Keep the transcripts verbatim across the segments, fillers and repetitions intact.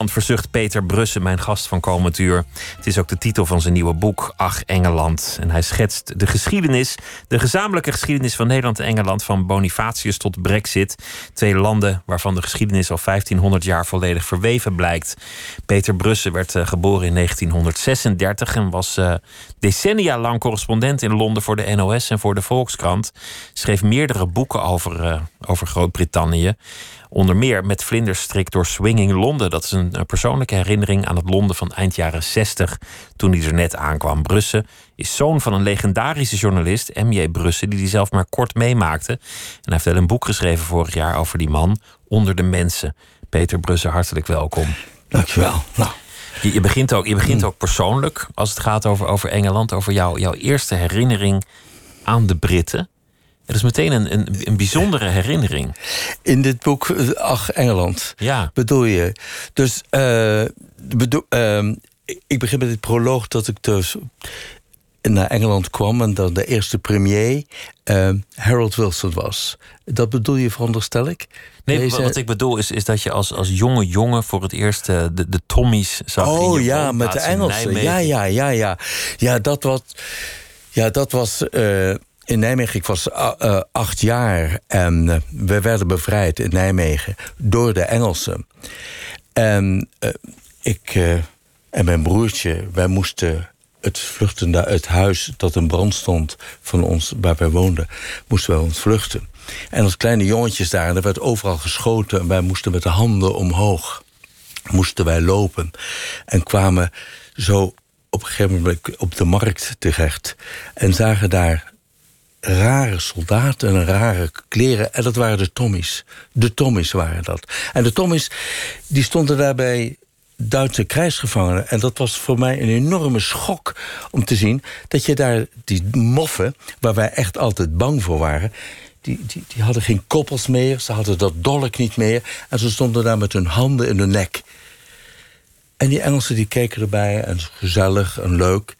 Vanavond verzucht Peter Brussen, mijn gast van komend uur. Het is ook de titel van zijn nieuwe boek, Ach, Engeland. En hij schetst de geschiedenis, de gezamenlijke geschiedenis van Nederland en Engeland, van Bonifatius tot Brexit. Twee landen waarvan de geschiedenis al vijftienhonderd jaar volledig verweven blijkt. Peter Brussen werd uh, geboren in negentienhonderdzesendertig en was uh, decennia lang correspondent in Londen voor de N O S en voor de Volkskrant. Schreef meerdere boeken over, uh, over Groot-Brittannië. Onder meer Met vlinders strik door Swinging Londen. Dat is een, een persoonlijke herinnering aan het Londen van eind jaren zestig, toen hij er net aankwam. Brussen is zoon van een legendarische journalist, M J Brussen, die hij zelf maar kort meemaakte. En hij heeft wel een boek geschreven vorig jaar over die man, Onder de Mensen. Peter Brussen, hartelijk welkom. Dankjewel. Nou. Je, je begint, ook, je begint ook persoonlijk als het gaat over, over Engeland, over jou, jouw eerste herinnering aan de Britten. Dat is meteen een, een, een bijzondere herinnering. In dit boek, Ach, Engeland, ja. bedoel je. Dus uh, bedoel, uh, ik begin met het proloog dat ik dus naar Engeland kwam en dat de eerste premier uh, Harold Wilson was. Dat bedoel je, veronderstel ik? Nee, Deze... wat ik bedoel is, is dat je als, als jonge jongen voor het eerst uh, de, de Tommies zag. Oh in je ja, met de Engelsen. Ja, ja, ja, ja. Ja, dat was... Ja, dat was uh, in Nijmegen. Ik was uh, uh, acht jaar en uh, we werden bevrijd in Nijmegen door de Engelsen. En uh, ik uh, en mijn broertje, wij moesten het vluchten naar het huis dat in brand stond van ons, waar wij woonden, moesten wij ontvluchten. En als kleine jongetjes daar, en er werd overal geschoten en wij moesten met de handen omhoog, moesten wij lopen en kwamen zo op een gegeven moment op de markt terecht en zagen daar rare soldaten en rare kleren. En dat waren de Tommies. De Tommies waren dat. En de Tommies, die stonden daarbij Duitse krijgsgevangenen. En dat was voor mij een enorme schok om te zien dat je daar die moffen, waar wij echt altijd bang voor waren, die, die, die hadden geen koppels meer, ze hadden dat dolk niet meer en ze stonden daar met hun handen in hun nek. En die Engelsen die keken erbij en gezellig en leuk.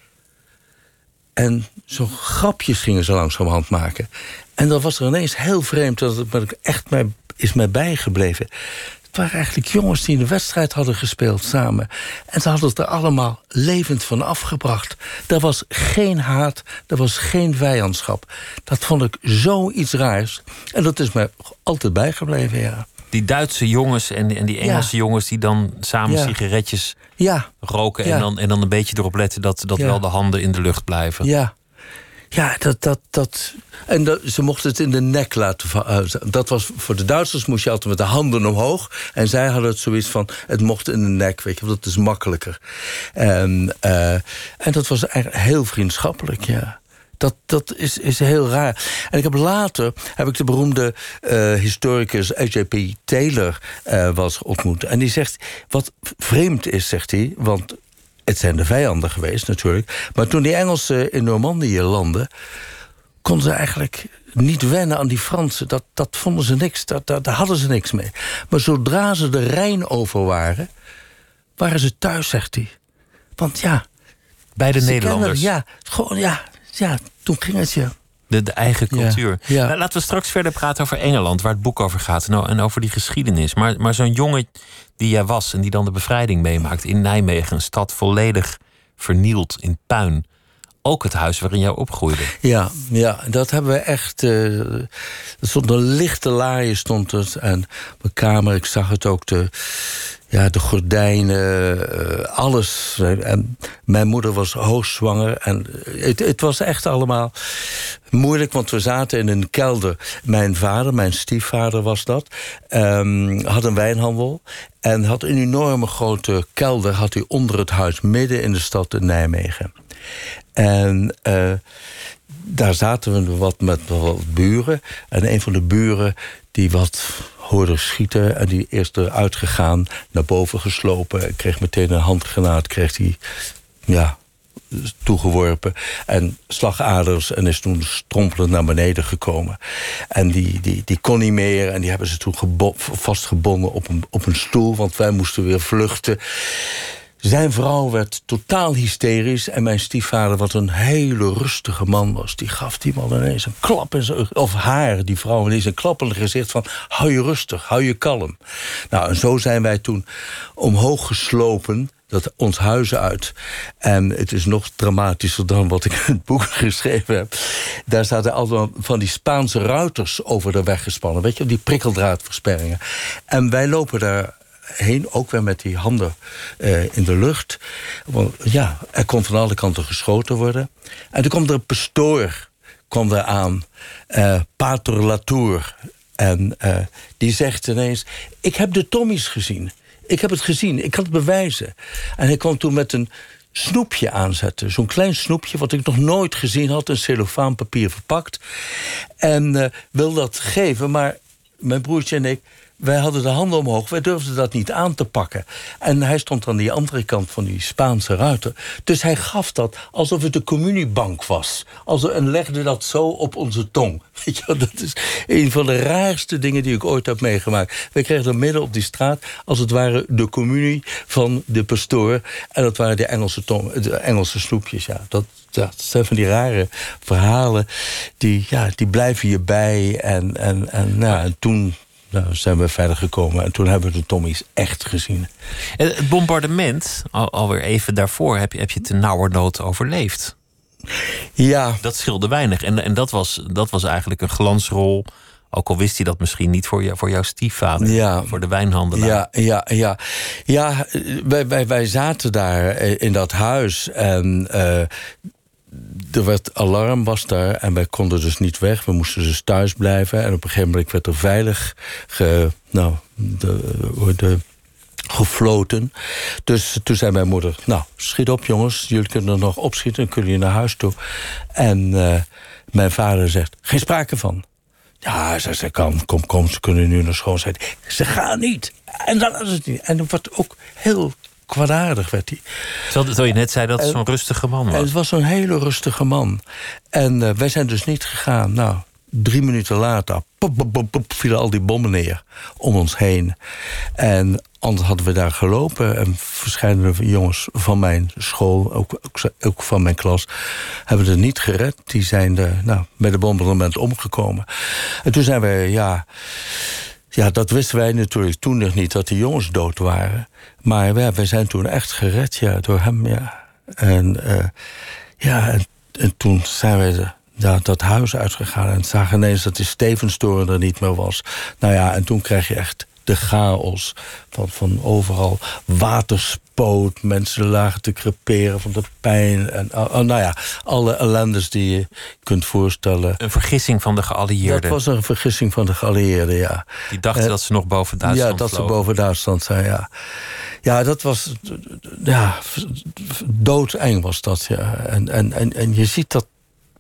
En zo grapjes gingen ze langzamerhand maken. En dan was er ineens heel vreemd, dat het echt mij, is mij bijgebleven. Het waren eigenlijk jongens die een wedstrijd hadden gespeeld samen. En ze hadden het er allemaal levend van afgebracht. Er was geen haat, er was geen vijandschap. Dat vond ik zoiets raars. En dat is mij altijd bijgebleven, ja. Die Duitse jongens en, en die Engelse ja. jongens die dan samen ja. sigaretjes ja. roken ja. En, dan, en dan een beetje erop letten dat, dat ja. wel de handen in de lucht blijven. Ja, ja dat, dat, dat. En dat, ze mochten het in de nek laten. Uh, dat was voor de Duitsers moest je altijd met de handen omhoog. En zij hadden het zoiets van, het mocht in de nek, weet je, want dat is makkelijker. En, uh, en dat was eigenlijk heel vriendschappelijk, ja. Dat, dat is, is heel raar. En ik heb later heb ik de beroemde uh, historicus A J P Taylor uh, was ontmoet. En die zegt, wat vreemd is, zegt hij, want het zijn de vijanden geweest natuurlijk. Maar toen die Engelsen in Normandië landden, konden ze eigenlijk niet wennen aan die Fransen. Dat, dat vonden ze niks, dat, dat, daar hadden ze niks mee. Maar zodra ze de Rijn over waren, waren ze thuis, zegt hij. Want ja, bij de Nederlanders. Kennen, ja, gewoon ja. Ja, toen ging het je. De, de eigen cultuur. Ja, ja. Laten we straks verder praten over Engeland, waar het boek over gaat. Nou, en over die geschiedenis. Maar, maar zo'n jongen die jij was en die dan de bevrijding meemaakt in Nijmegen, een stad volledig vernield in puin. Ook het huis waarin jij opgroeide. Ja, ja, dat hebben we echt. Uh, er stond een lichte laaie stond het. En mijn kamer, ik zag het ook. De, ja, de gordijnen, uh, alles. En mijn moeder was hoogzwanger. En het, het was echt allemaal moeilijk, want we zaten in een kelder. Mijn vader, mijn stiefvader was dat, um, had een wijnhandel. En had een enorme grote kelder had hij onder het huis, midden in de stad in Nijmegen. En uh, daar zaten we wat met wat buren. En een van de buren die wat hoorde schieten en die eerst eruit gegaan, naar boven geslopen, kreeg meteen een handgranaat, kreeg hij ja, toegeworpen en slagaders en is toen strompelend naar beneden gekomen. En die, die, die kon niet meer en die hebben ze toen gebo- vastgebonden op een, op een stoel, want wij moesten weer vluchten. Zijn vrouw werd totaal hysterisch. En mijn stiefvader, wat een hele rustige man was, die gaf die man ineens een klap in zijn... of haar, die vrouw, ineens een klap in het gezicht van... hou je rustig, hou je kalm. Nou, en zo zijn wij toen omhoog geslopen... dat ons huis uit. En het is nog dramatischer dan wat ik in het boek geschreven heb. Daar zaten allemaal van die Spaanse ruiters over de weg gespannen. Weet je, die prikkeldraadversperringen. En wij lopen daar heen, ook weer met die handen uh, in de lucht. Want ja, er kon van alle kanten geschoten worden. En toen kwam er een pastoor kwam er aan. Uh, Pater Latour. En uh, die zegt ineens... ik heb de Tommies gezien. Ik heb het gezien, ik kan het bewijzen. En hij kwam toen met een snoepje aanzetten. Zo'n klein snoepje, wat ik nog nooit gezien had... in cellofaanpapier verpakt. En uh, wil dat geven, maar mijn broertje en ik... wij hadden de handen omhoog, wij durfden dat niet aan te pakken. En hij stond aan die andere kant van die Spaanse ruiter. Dus hij gaf dat alsof het de communiebank was. Alsof, en legde dat zo op onze tong. Weet je, dat is een van de raarste dingen die ik ooit heb meegemaakt. Wij kregen er midden op die straat, als het ware de communie van de pastoor. En dat waren de Engelse, tong, de Engelse snoepjes, ja. Dat, dat zijn van die rare verhalen, die, ja, die blijven je bij. En, en, en, nou, en toen... Nou, zijn we verder gekomen en toen hebben we de Tommies echt gezien. Het bombardement, al, alweer even daarvoor, heb je, heb je ten nauwernood overleefd. Ja. Dat scheelde weinig. En, en dat, was, dat was eigenlijk een glansrol. Ook al wist hij dat misschien niet voor, jou, voor jouw stiefvader. Ja. Voor de wijnhandelaar. Ja, ja, ja. ja wij, wij, wij zaten daar in dat huis en... Uh, er werd alarm, was daar, en wij konden dus niet weg. We moesten dus thuis blijven. En op een gegeven moment werd er veilig ge, nou, de, de, gefloten. Dus toen zei mijn moeder... nou, schiet op jongens, jullie kunnen er nog opschieten... dan kunnen jullie naar huis toe. En uh, mijn vader zegt, geen sprake van. Ja, ze zei, kom, kom, kom, ze kunnen nu naar school. Zei, ze gaan niet. En dan is het niet. En dat wordt ook heel... kwaadaardig werd hij. Terwijl je net zei dat het zo'n rustige man was. Het was zo'n hele rustige man. En uh, wij zijn dus niet gegaan. Nou, drie minuten later... Pop, pop, pop, pop, vielen al die bommen neer om ons heen. En anders hadden we daar gelopen. En verschillende jongens van mijn school, ook, ook, ook van mijn klas... hebben het niet gered. Die zijn de, nou, bij de bombardement omgekomen. En toen zijn we, ja... Ja, dat wisten wij natuurlijk toen nog niet, dat die jongens dood waren. Maar ja, wij zijn toen echt gered, ja, door hem, ja. En, uh, ja, en, en toen zijn wij de, ja, dat huis uitgegaan... en zagen ineens dat de Stevenstoren er niet meer was. Nou ja, en toen krijg je echt de chaos van, van overal waterspoot... mensen lagen te creperen van de pijn. En, oh, nou ja, alle ellendes die je kunt voorstellen. Een vergissing van de geallieerden. Dat was een vergissing van de geallieerden, ja. Die dachten uh, dat ze nog boven Duitsland Ja, dat vlogen. ze boven Duitsland zijn, ja. Ja, dat was... Ja, doodeng was dat, ja. En, en, en, en je ziet dat...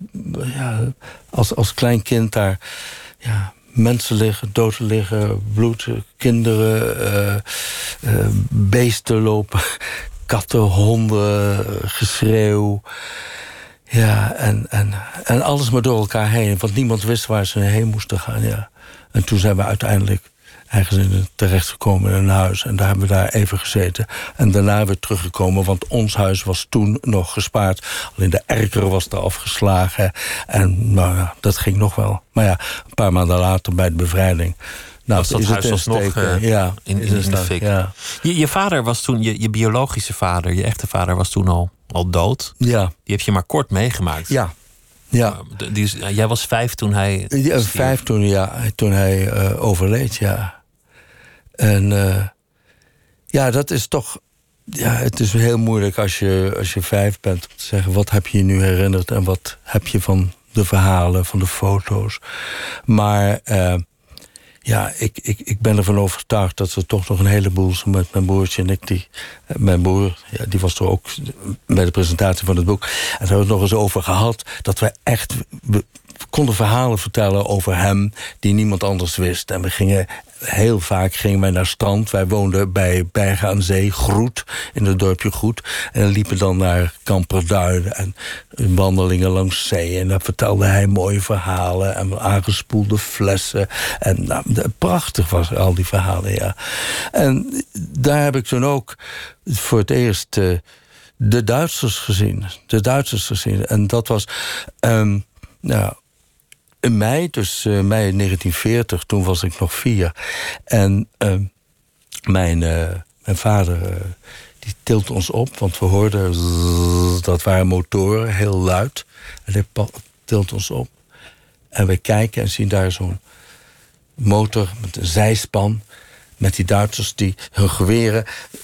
Ja, als, als klein kind daar... Ja, mensen liggen, dood liggen, bloed, kinderen, uh, uh, beesten lopen, katten, honden, geschreeuw. Ja, en, en, en alles maar door elkaar heen, want niemand wist waar ze heen moesten gaan. Ja. En toen zijn we uiteindelijk ergens in terechtgekomen in een huis. En daar hebben we daar even gezeten. En daarna weer teruggekomen, want ons huis was toen nog gespaard. Alleen de erker was er afgeslagen. En nou ja, dat ging nog wel. Maar ja, een paar maanden later bij de bevrijding... Nou, was dat huis was nog uh, ja, in, in, in de fik. Ja. Je, je vader was toen, je, je biologische vader, je echte vader was toen al, al dood. Ja. Die heb je maar kort meegemaakt. Ja. Ja. Uh, die is, uh, jij was vijf toen hij... Ja, vijf toen, ja, toen hij uh, overleed, ja. En uh, ja, dat is toch... Ja, het is heel moeilijk als je, als je vijf bent... om te zeggen, wat heb je je nu herinnerd... en wat heb je van de verhalen, van de foto's. Maar uh, ja, ik, ik, ik ben ervan overtuigd... dat er toch nog een heleboel met mijn broertje en ik... Die, mijn broer, ja, die was er ook bij de presentatie van het boek... en daar hebben we het nog eens over gehad... dat we echt... We, konden verhalen vertellen over hem die niemand anders wist. En we gingen heel vaak gingen wij naar strand. Wij woonden bij Bergen aan Zee, Groet, in het dorpje Groet. En liepen dan naar Kamperduin en wandelingen langs zee. En daar vertelde hij mooie verhalen en aangespoelde flessen. En nou, prachtig was al die verhalen, ja. En daar heb ik toen ook voor het eerst uh, de Duitsers gezien. De Duitsers gezien. En dat was Um, nou, in mei, dus uh, mei negentien veertig, toen was ik nog vier. En uh, mijn, uh, mijn vader uh, die tilt ons op, want we hoorden zzz, dat waren motoren, heel luid. En hij tilt ons op. En we kijken en zien daar zo'n motor met een zijspan, met die Duitsers die hun geweren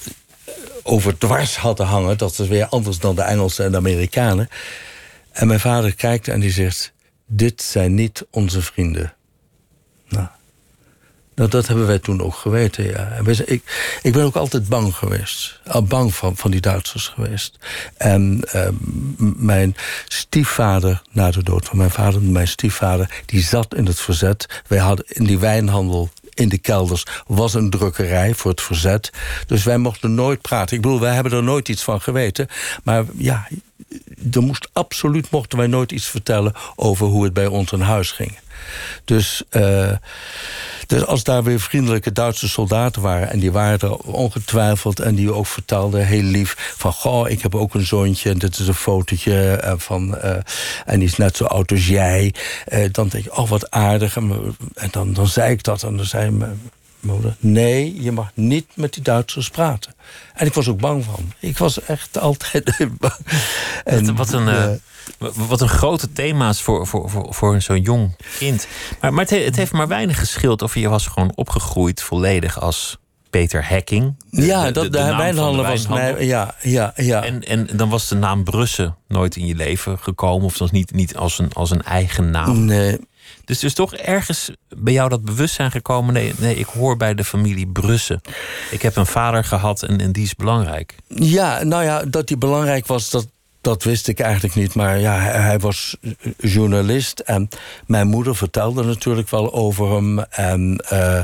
over dwars hadden hangen. Dat is weer anders dan de Engelsen en de Amerikanen. En mijn vader kijkt en die zegt: dit zijn niet onze vrienden. Nou, nou dat hebben wij toen ook geweten, ja. En wij, ik, ik ben ook altijd bang geweest. Al bang van, van die Duitsers geweest. En uh, mijn stiefvader, na de dood van mijn vader, mijn stiefvader, die zat in het verzet. Wij hadden in die wijnhandel in de kelders was een drukkerij voor het verzet. Dus wij mochten nooit praten. Ik bedoel, wij hebben er nooit iets van geweten. Maar ja, er moest absoluut mochten wij nooit iets vertellen over hoe het bij ons in huis ging. Dus, uh, dus als daar weer vriendelijke Duitse soldaten waren, en die waren er ongetwijfeld, en die ook vertelden heel lief van: goh, ik heb ook een zoontje en dit is een fotootje uh, van uh, en die is net zo oud als jij. Uh, dan denk ik: oh, wat aardig. En, en dan, dan zei ik dat en dan zei mijn moeder: nee, je mag niet met die Duitsers praten. En ik was ook bang van. Ik was echt altijd bang. En, wat een uh, Wat een grote thema's voor, voor, voor, voor zo'n jong kind. Maar, maar het, het heeft maar weinig gescheeld of je was gewoon opgegroeid volledig als Peter Hekking. De, ja, de, dat, de, de, de wijnhandel was mij. Ja, ja, ja. En, en dan was de naam Brusse nooit in je leven gekomen, of was niet, niet als, een, als een eigen naam. Nee. Dus er is toch ergens bij jou dat bewustzijn gekomen: nee, nee, ik hoor bij de familie Brusse. Ik heb een vader gehad en, en die is belangrijk. Ja, nou ja, dat die belangrijk was, dat. Dat wist ik eigenlijk niet, maar ja, hij, hij was journalist. En mijn moeder vertelde natuurlijk wel over hem. En uh,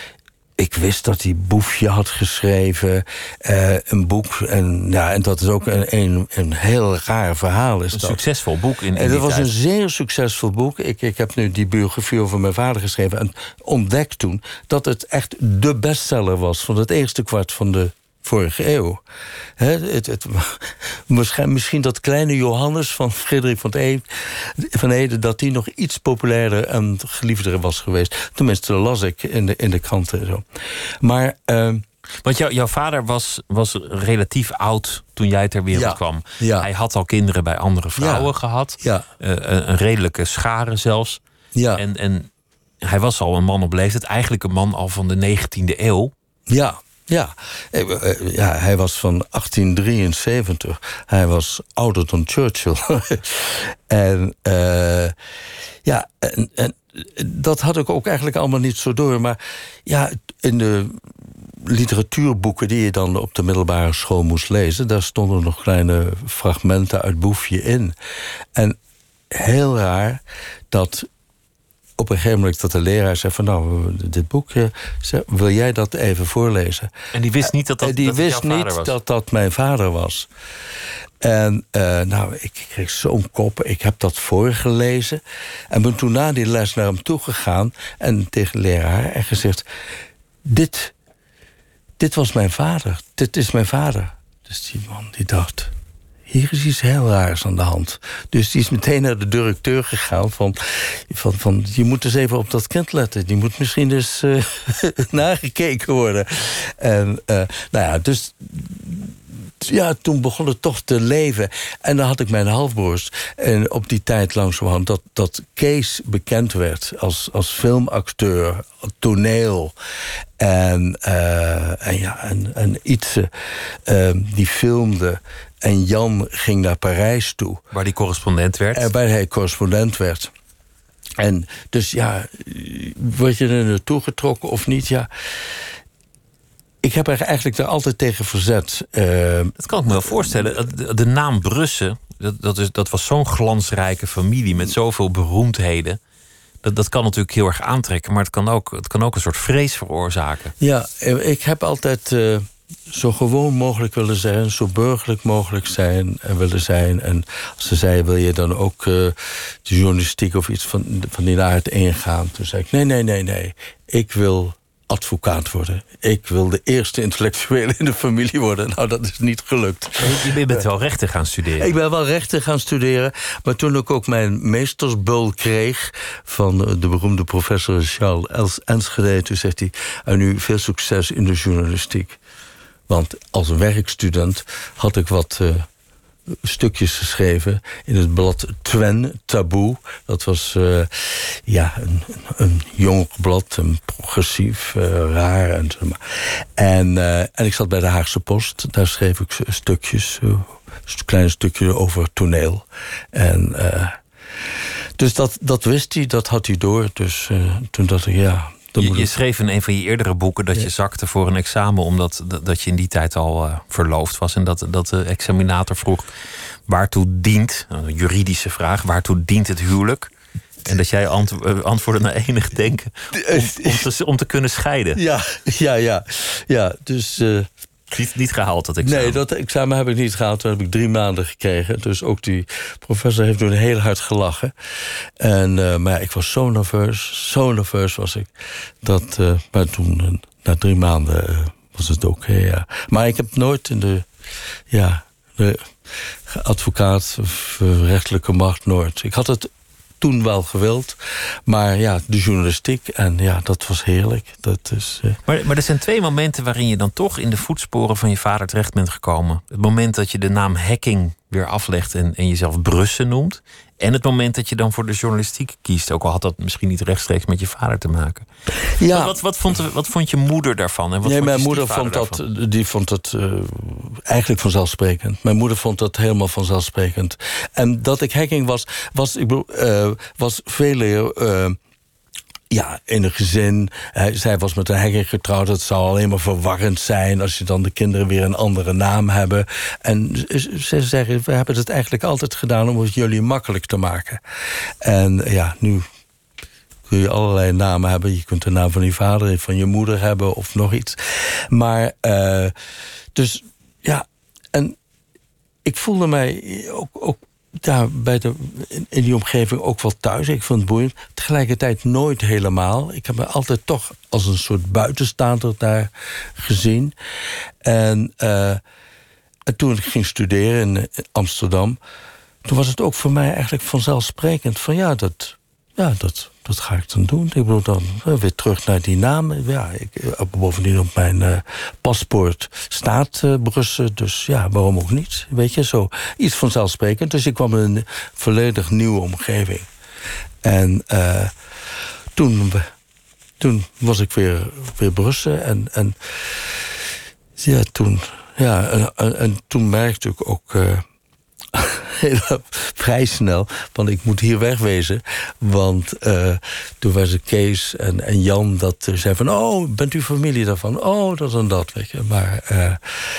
ik wist dat hij Boefje had geschreven. Uh, een boek. En, ja, en dat is ook een, een, een heel raar verhaal. Is een dat. succesvol boek. In, in en dat was tijd. een zeer succesvol boek. Ik, ik heb nu die biografie over mijn vader geschreven. En ontdekt toen dat het echt de bestseller was van het eerste kwart van de vorige eeuw. He, het, het, misschien dat kleine Johannes van Frederik van Ede, van Ede, dat die nog iets populairder en geliefder was geweest. Tenminste, dat las ik in de, in de kranten. Zo. Maar Uh, Want jou, jouw vader was, was relatief oud toen jij ter wereld ja, kwam. Ja. Hij had al kinderen bij andere vrouwen ja, gehad. Ja. Uh, een, een redelijke schare zelfs. Ja. En, en hij was al een man op leeftijd. Eigenlijk een man al van de negentiende eeuw. Ja. Ja. ja, hij was van achttien drieënzeventig. Hij was ouder dan Churchill. en uh, ja, en, en dat had ik ook eigenlijk allemaal niet zo door. Maar ja, in de literatuurboeken die je dan op de middelbare school moest lezen, daar stonden nog kleine fragmenten uit Boefje in. En heel raar dat op een gegeven moment dat de leraar zei van, nou, dit boekje, wil jij dat even voorlezen? En die wist niet dat dat, die dat wist jouw vader niet was. dat dat mijn vader was. En uh, nou, ik kreeg zo'n kop. Ik heb dat voorgelezen. En ben toen na die les naar hem toe gegaan en tegen de leraar en gezegd: dit, dit was mijn vader. Dit is mijn vader. Dus die man die dacht: hier is iets heel raars aan de hand. Dus die is meteen naar de directeur gegaan van, van, van je moet eens even op dat kind letten. Die moet misschien dus uh, nagekeken worden. En uh, nou ja, dus ja, toen begon het toch te leven. En dan had ik mijn halfbroers. En op die tijd langzamerhand dat, dat Kees bekend werd als, als filmacteur, toneel. En, uh, en ja, en, en Ietse, uh, die filmde. En Jan ging naar Parijs toe. Waar hij correspondent werd. En waar hij correspondent werd. En dus ja, word je er naartoe getrokken of niet? Ja. ik heb er eigenlijk er altijd tegen verzet. Uh, dat kan ik me wel voorstellen. De, de naam Brussen, dat, dat, is, dat was zo'n glansrijke familie met zoveel beroemdheden. Dat, dat kan natuurlijk heel erg aantrekken, maar het kan ook, het kan ook een soort vrees veroorzaken. Ja, ik heb altijd uh, zo gewoon mogelijk willen zijn, zo burgerlijk mogelijk zijn en willen zijn. En als ze zei, wil je dan ook uh, de journalistiek of iets van, van die aard ingaan? Toen zei ik, nee, nee, nee, nee. Ik wil advocaat worden. Ik wil de eerste intellectuele in de familie worden. Nou, dat is niet gelukt. Je bent wel rechten gaan studeren. Ik ben wel rechten gaan studeren. Maar toen ik ook mijn meestersbul kreeg van de beroemde professor Charles Enschede, toen zegt hij, en nu veel succes in de journalistiek. Want als werkstudent had ik wat uh, stukjes geschreven in het blad Twen, Taboe. Dat was uh, ja, een, een jong blad, een progressief, uh, raar. En, en, uh, en ik zat bij de Haagse Post. Daar schreef ik stukjes, uh, een klein stukje over toneel. En uh, dus dat, dat wist hij, dat had hij door. Dus uh, toen dacht ik, ja... Je, je schreef in een van je eerdere boeken dat ja. je zakte voor een examen, omdat dat je in die tijd al uh, verloofd was. En dat, dat de examinator vroeg, waartoe dient, een juridische vraag, waartoe dient het huwelijk? En dat jij ant- antwoordde na enig denken om, om, te, om te kunnen scheiden. Ja, ja, ja. ja dus... Uh... Niet, niet gehaald, dat examen? Nee, dat examen heb ik niet gehaald. Toen heb ik drie maanden gekregen. Dus ook die professor heeft toen heel hard gelachen. En, uh, maar ja, ik was zo nerveus. Zo nerveus was ik. Dat, uh, maar toen, uh, na drie maanden, uh, was het oké, okay, ja. Maar ik heb nooit in de... Ja, de advocaat of uh, rechterlijke macht, nooit. Ik had het toen wel gewild. Maar ja, de journalistiek. En ja, dat was heerlijk. Dat is, uh... maar, maar er zijn twee momenten waarin je dan toch in de voetsporen van je vader terecht bent gekomen. Het moment dat je de naam Hekking weer aflegt en, en jezelf Brussen noemt. En het moment dat je dan voor de journalistiek kiest. Ook al had dat misschien niet rechtstreeks met je vader te maken. Ja. Wat, wat, wat, vond, wat vond je moeder daarvan? En wat nee, vond mijn je moeder vond dat, die vond dat uh, eigenlijk vanzelfsprekend. Mijn moeder vond dat helemaal vanzelfsprekend. En dat ik Hekking was, was, ik bedoel, uh, was veel uh, ja, in een gezin. Hij, zij was met een Hekking getrouwd. Het zou alleen maar verwarrend zijn als je dan de kinderen weer een andere naam hebben. En ze zeggen, we hebben het eigenlijk altijd gedaan om het jullie makkelijk te maken. En ja, nu kun je allerlei namen hebben. Je kunt de naam van je vader, van je moeder hebben of nog iets. Maar, uh, dus ja, en ik voelde mij ook, ook ja, bij de, in, in die omgeving ook wel thuis. Ik vond het boeiend. Tegelijkertijd nooit helemaal. Ik heb me altijd toch als een soort buitenstaander daar gezien. En, uh, en toen ik ging studeren in Amsterdam, toen was het ook voor mij eigenlijk vanzelfsprekend van ja, dat, ja, dat, dat ga ik dan doen. Ik bedoel dan uh, weer terug naar die naam. Ja, ik, bovendien op mijn uh, paspoort staat uh, Brussen. Dus ja, waarom ook niet? Weet je, zo iets vanzelfsprekend. Dus ik kwam in een volledig nieuwe omgeving. En uh, toen, toen was ik weer, weer Brussen. En, en ja, toen, ja, en, en, en toen merkte ik ook Uh, heel vrij snel, want ik moet hier wegwezen. Want uh, toen was er Kees en, en Jan dat uh, zei van, oh, bent u familie daarvan? Oh, dat en dat, weet je. Maar uh,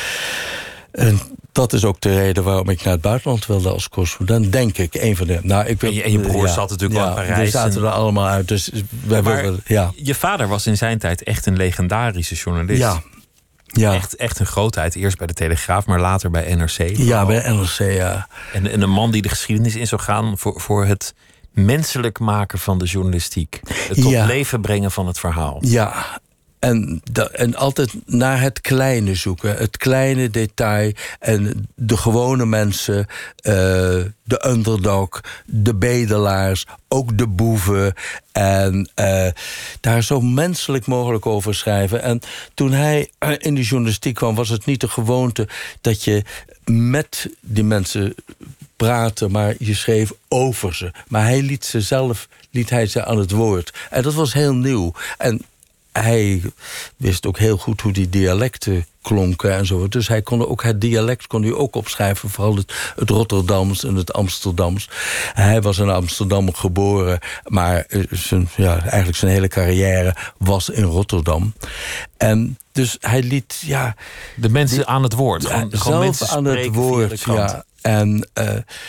en dat is ook de reden waarom ik naar het buitenland wilde als correspondent, denk ik. Een van de, nou, ik wil, en, je, en je broer ja, zat natuurlijk ja, wel in Parijs. Die zaten er allemaal uit. Dus wij maar wilden, ja. Je vader was in zijn tijd echt een legendarische journalist. Ja. Ja. Echt, echt een grootheid. Eerst bij de Telegraaf, maar later bij N R C. Ja, bij N R C, ja. En, en een man die de geschiedenis in zou gaan voor, voor het menselijk maken van de journalistiek. Het tot ja. leven brengen van het verhaal. Ja, en, da, en altijd naar het kleine zoeken. Het kleine detail. En de gewone mensen, uh, de underdog, de bedelaars, ook de boeven. En uh, daar zo menselijk mogelijk over schrijven. En toen hij in de journalistiek kwam, was het niet de gewoonte dat je met die mensen praatte, maar je schreef over ze. Maar hij liet ze zelf, liet hij ze aan het woord. En dat was heel nieuw. En hij wist ook heel goed hoe die dialecten klonken en zo. Dus hij kon ook het dialect kon hij ook opschrijven, vooral het, het Rotterdams en het Amsterdams. Hij was in Amsterdam geboren, maar zijn, ja, eigenlijk zijn hele carrière was in Rotterdam. En dus hij liet, ja... De mensen die, aan het woord. Gewoon, ja, gewoon zelf mensen aan het woord, ja. En uh,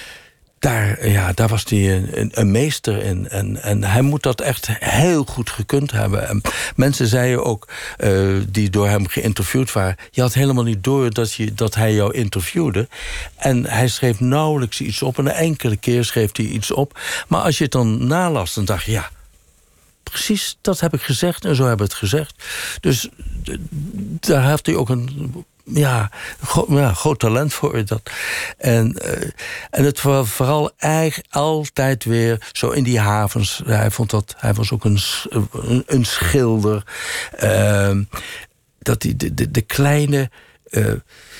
daar, ja, daar was hij een, een meester in. En, en hij moet dat echt heel goed gekund hebben. En mensen zeiden ook, uh, die door hem geïnterviewd waren... je had helemaal niet door dat, je, dat hij jou interviewde. En hij schreef nauwelijks iets op. En een enkele keer schreef hij iets op. Maar als je het dan nalas, dan dacht je... ja, precies, dat heb ik gezegd en zo hebben we het gezegd. Dus d- daar heeft hij ook een... Ja, gro- ja, groot talent voor dat. En, uh, en het was vooral eigenlijk altijd weer zo in die havens. Hij vond dat, hij was ook een, een, een schilder. Uh, dat die, de, de, de kleine uh,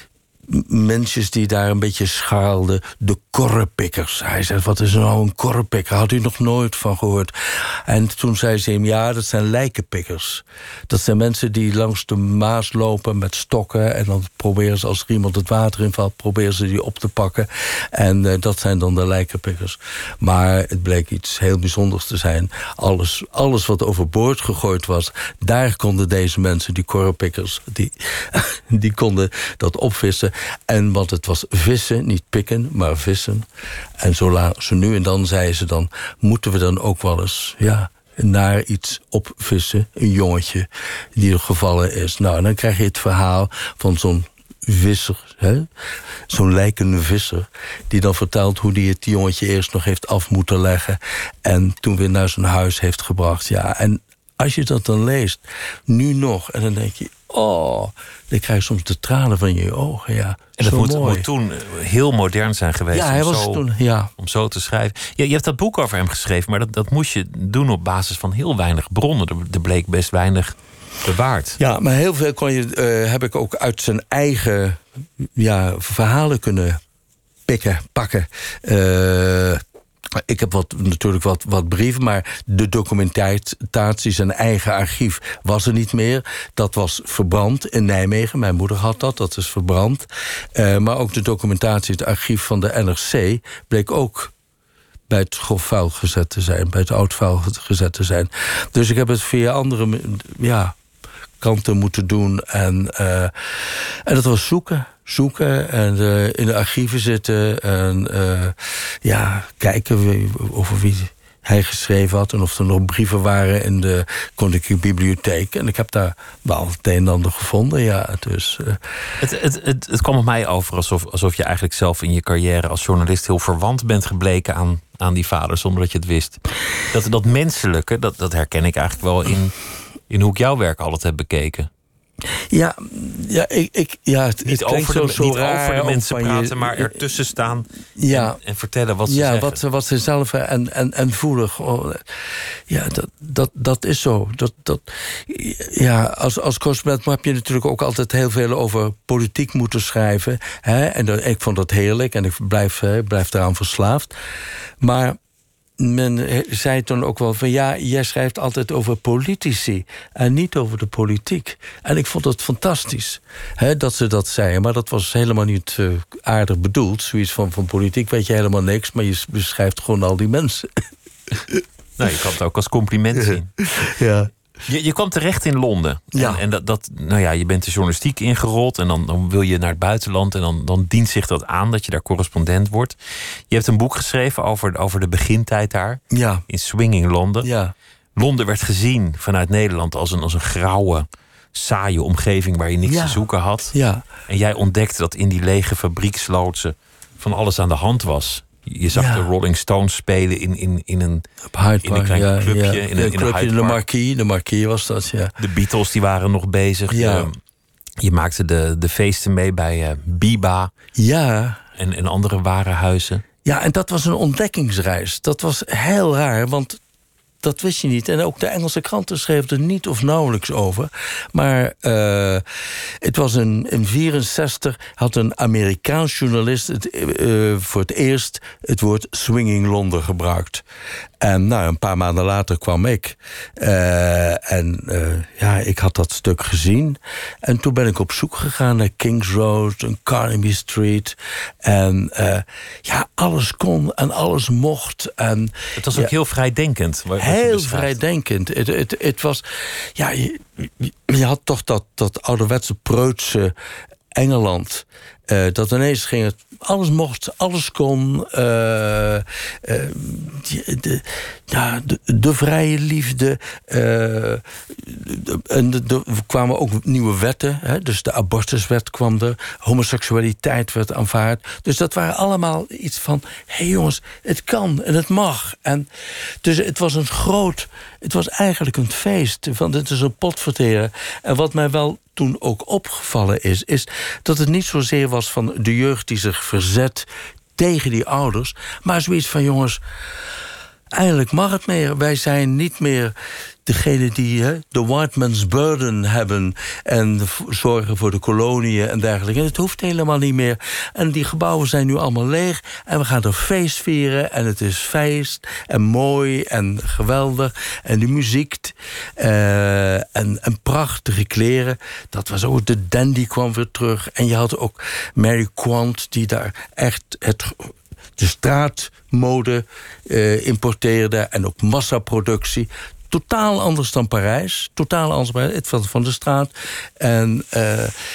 mensjes die daar een beetje schaalden, de korrepikkers. Hij zei, wat is nou een korrepikker? Had u nog nooit van gehoord? En toen zei ze hem, ja, dat zijn lijkenpikkers. Dat zijn mensen die langs de Maas lopen met stokken... en dan proberen ze, als er iemand het water invalt... proberen ze die op te pakken. En uh, dat zijn dan de lijkenpikkers. Maar het bleek iets heel bijzonders te zijn. Alles, alles wat overboord gegooid was... daar konden deze mensen, die korrepikkers... die, die konden dat opvissen. En want het was vissen, niet pikken, maar vissen. En zo, la, zo nu en dan zeiden ze dan... moeten we dan ook wel eens... ja, naar iets opvissen, een jongetje die er gevallen is. Nou, en dan krijg je het verhaal van zo'n visser, hè? Zo'n lijkende visser... die dan vertelt hoe hij het jongetje eerst nog heeft af moeten leggen... en toen weer naar zijn huis heeft gebracht. Ja, en als je dat dan leest, nu nog, en dan denk je... oh, dan krijg je soms de tranen van je ogen, ja. En dat moet, moet toen heel modern zijn geweest. Ja, hij om, was zo, toen, ja. om zo te schrijven. Ja, je hebt dat boek over hem geschreven, maar dat, dat moest je doen op basis van heel weinig bronnen. Er, er bleek best weinig bewaard. Ja, maar heel veel kon je, uh, heb ik ook uit zijn eigen ja, verhalen kunnen pikken, pakken. Uh, Ik heb wat, natuurlijk wat, wat brieven, maar de documentatie, zijn eigen archief, was er niet meer. Dat was verbrand in Nijmegen. Mijn moeder had dat, dat is verbrand. Uh, maar ook de documentatie, het archief van de N R C... bleek ook bij het grof vuil gezet te zijn, bij het oud vuil gezet te zijn. Dus ik heb het via andere ja, kanten moeten doen. En, uh, en dat was zoeken. Zoeken en uh, in de archieven zitten en uh, ja, kijken wie, over wie hij geschreven had... en of er nog brieven waren in de Koninklijke Bibliotheek. En ik heb daar wel het een en ander gevonden, ja. Dus, uh... het, het, het, het kwam op mij over alsof, alsof je eigenlijk zelf in je carrière als journalist... heel verwant bent gebleken aan, aan die vader, zonder dat je het wist. Dat, dat menselijke, dat, dat herken ik eigenlijk wel in, in hoe ik jouw werk altijd heb bekeken. Ja, ja, ik, ik, ja het, niet het over de, zo niet raar over de mensen praten, je, maar ertussen staan ja, en, en vertellen wat ze ja, zeggen. Wat, wat ze zelf en, en, en voelen. Oh, ja, dat, dat, dat is zo. Dat, dat, ja, als, als correspondent heb je natuurlijk ook altijd heel veel over politiek moeten schrijven. Hè? En dat, ik vond dat heerlijk en ik blijf, hè, blijf daaraan verslaafd. Maar men zei toen ook wel van... ja, jij schrijft altijd over politici en niet over de politiek. En ik vond het fantastisch hè, dat ze dat zeiden. Maar dat was helemaal niet uh, aardig bedoeld. Zoiets van, van politiek weet je helemaal niks... maar je beschrijft gewoon al die mensen. Nou, je kan het ook als compliment zien. Ja. Je, je kwam terecht in Londen. Ja. En, en dat, dat, nou ja, je bent de journalistiek ingerold... en dan, dan wil je naar het buitenland... en dan, dan dient zich dat aan dat je daar correspondent wordt. Je hebt een boek geschreven over, over de begintijd daar. Ja. In Swinging Londen. Ja. Londen werd gezien vanuit Nederland als een, als een grauwe, saaie omgeving... waar je niks ja. te zoeken had. Ja. En jij ontdekte dat in die lege fabriekslotsen... van alles aan de hand was. Je zag ja. de Rolling Stones spelen in, in, in een, in een klein ja, clubje. Ja. In een, in clubje, een de Marquis, de Marquis was dat, ja. De Beatles die waren nog bezig. Ja. Je, je maakte de, de feesten mee bij uh, Biba. Ja. En, en andere warenhuizen. Ja, en dat was een ontdekkingsreis. Dat was heel raar, want dat wist je niet. En ook de Engelse kranten schreven er niet of nauwelijks over. Maar uh, het was in negentien vierenzestig... had een Amerikaans journalist het, uh, voor het eerst het woord Swinging Londen gebruikt. En nou, een paar maanden later kwam ik. Uh, en uh, ja, ik had dat stuk gezien. En toen ben ik op zoek gegaan naar Kings Road en Carnaby Street. En uh, ja, alles kon en alles mocht. En, het was ook ja, heel vrijdenkend. Wat heel vrijdenkend. Het, het, het was, ja, je, je had toch dat, dat ouderwetse preutse Engeland. Uh, dat ineens ging het, alles mocht, alles kon. Uh, uh, de, de, ja, de, de vrije liefde. Uh, en er kwamen ook nieuwe wetten. Hè? Dus de abortuswet kwam er. Homoseksualiteit werd aanvaard. Dus dat waren allemaal iets van, hé hey jongens, het kan en het mag. En dus het was een groot, het was eigenlijk een feest. Want het is een potverteren. En wat mij wel toen ook opgevallen is, is dat het niet zozeer was van de jeugd die zich verzet tegen die ouders, maar zoiets van, jongens, eindelijk mag het meer. Wij zijn niet meer degene die hè, de white man's burden hebben en zorgen voor de koloniën en dergelijke. En het hoeft helemaal niet meer. En die gebouwen zijn nu allemaal leeg en we gaan er feest vieren en het is feest en mooi en geweldig. En de muziek uh, en, en prachtige kleren. Dat was ook, de dandy kwam weer terug. En je had ook Mary Quant die daar echt het, de straatmode uh, importeerde en ook massaproductie. Totaal anders dan Parijs. Totaal anders dan het van, van de straat. En uh,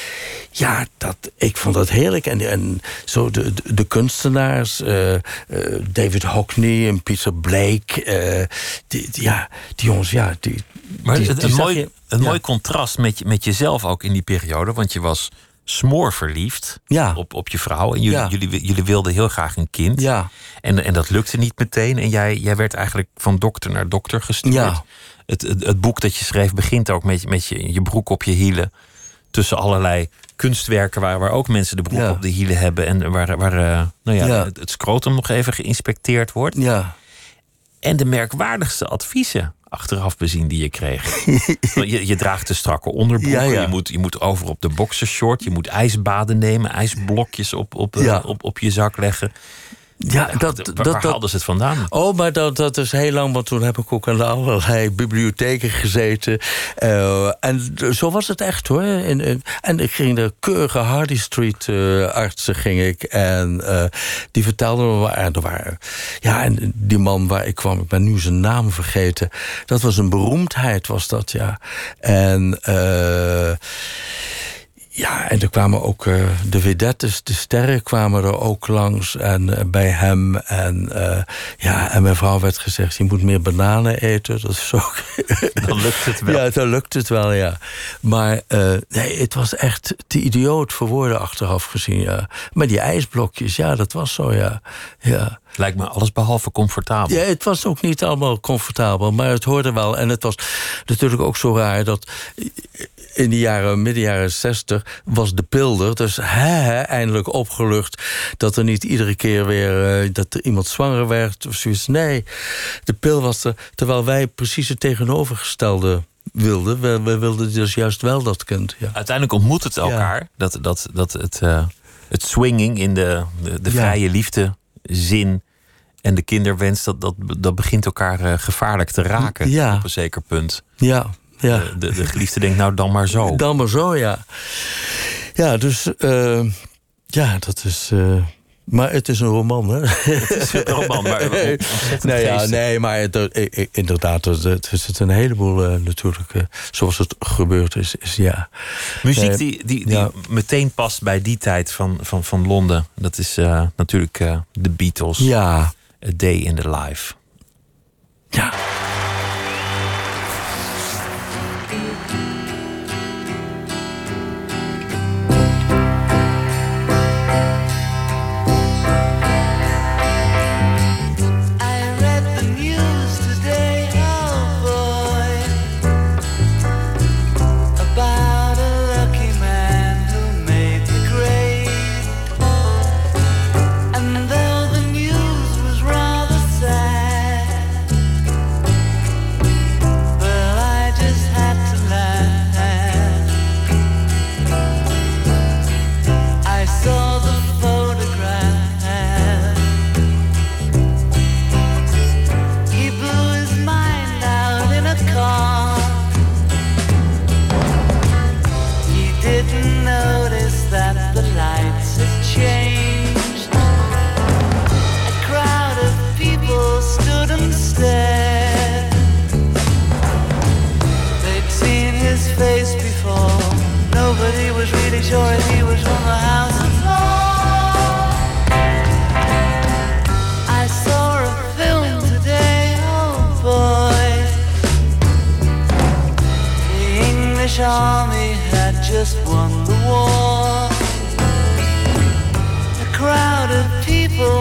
ja, dat, ik vond dat heerlijk. En, en zo de, de, de kunstenaars, uh, uh, David Hockney en Peter Blake. Uh, die, die, ja, die jongens, ja. Die, maar die, het, die een mooi, je, een ja. mooi contrast met, met jezelf ook in die periode. Want je was smoorverliefd ja. op, op je vrouw. En jullie, ja. jullie, jullie wilden heel graag een kind. Ja. En, en dat lukte niet meteen. En jij, jij werd eigenlijk van dokter naar dokter gestuurd. Ja. Het, het, het boek dat je schreef begint ook met, met je, je broek op je hielen. Tussen allerlei kunstwerken waar, waar ook mensen de broek ja. op de hielen hebben. En waar, waar uh, nou ja, ja. het, het scrotum nog even geïnspecteerd wordt. Ja. En de merkwaardigste adviezen achteraf bezien die je kreeg. je, je draagt de strakke onderbroeken. Ja, ja. Je, moet, je moet over op de boxershort. Je moet ijsbaden nemen. IJsblokjes op, op, ja. uh, op, op je zak leggen. Ja, dat, waar, dat, waar haalden ze het vandaan? Oh, maar dat, dat is heel lang, want toen heb ik ook aan allerlei bibliotheken gezeten. Uh, en zo was het echt, hoor. En, en, en ik ging de keurige Hardy Street uh, artsen, ging ik. En uh, die vertelden me, en er waren, ja, en die man waar ik kwam, ik ben nu zijn naam vergeten. Dat was een beroemdheid, was dat, ja. En uh, ja, en er kwamen ook uh, de vedettes, de sterren kwamen er ook langs en uh, bij hem. En uh, ja, en mijn vrouw werd gezegd, je moet meer bananen eten. Dat is ook... Dan lukt het wel. Ja, dan lukt het wel, ja. Maar uh, nee, het was echt te idioot voor woorden achteraf gezien, ja. Maar die ijsblokjes, ja, dat was zo, ja. ja. Lijkt me alles behalve comfortabel. Ja, het was ook niet allemaal comfortabel, maar het hoorde wel. En het was natuurlijk ook zo raar dat in de jaren, midden jaren zestig was de pil er. Dus hè, hè, eindelijk opgelucht dat er niet iedere keer weer uh, dat er iemand zwanger werd of zoiets. Nee, de pil was er, terwijl wij precies het tegenovergestelde wilden. We, we wilden dus juist wel dat kind. Ja. Uiteindelijk ontmoet het elkaar. Ja. Dat, dat, dat het, uh, het swinging in de, de, de vrije ja. liefde zin en de kinderwens, dat, dat, dat begint elkaar uh, gevaarlijk te raken ja. op een zeker punt. Ja, ja. De, de, de geliefde denkt, nou dan maar zo. Dan maar zo, ja. Ja, dus uh, ja, dat is. Uh, maar het is een roman, hè? Het is een roman, maar nee, ja, nee, maar het, inderdaad, het is een heleboel uh, natuurlijk, uh, zoals het gebeurd is, is ja. Muziek die, die, die ja. meteen past bij die tijd van, van, van Londen. Dat is uh, natuurlijk uh, de Beatles. Ja. A Day in the Life. Ja.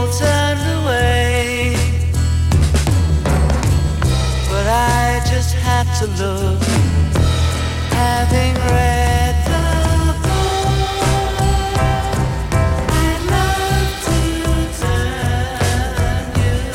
people turned away, but I just had to look, having read the book. I'd love to turn you.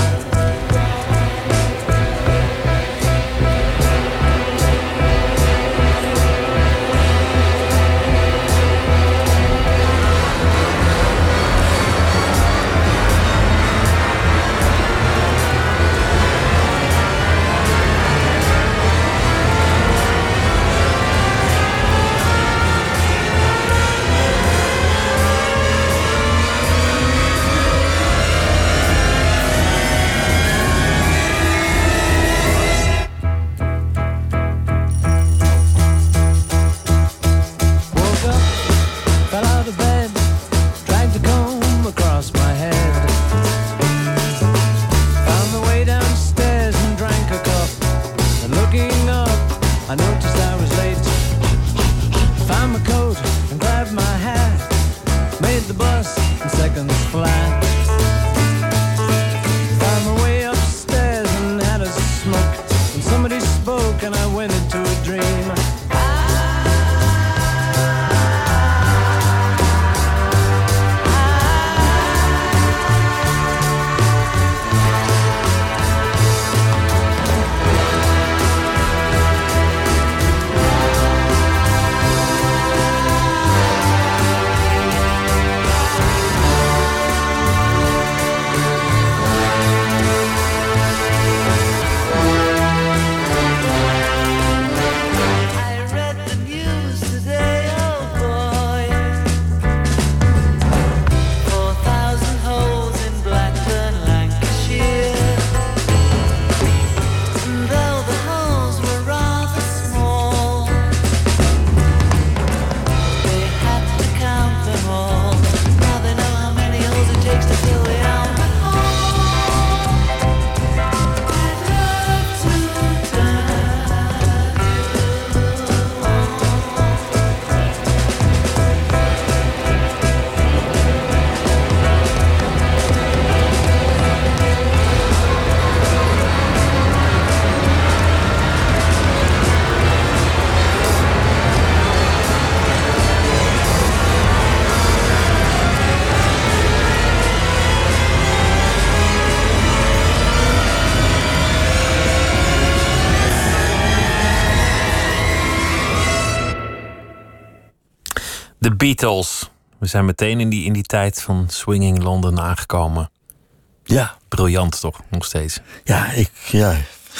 De Beatles. We zijn meteen in die, in die tijd van swinging London aangekomen. Ja. Briljant toch, nog steeds. Ja, ik, ja.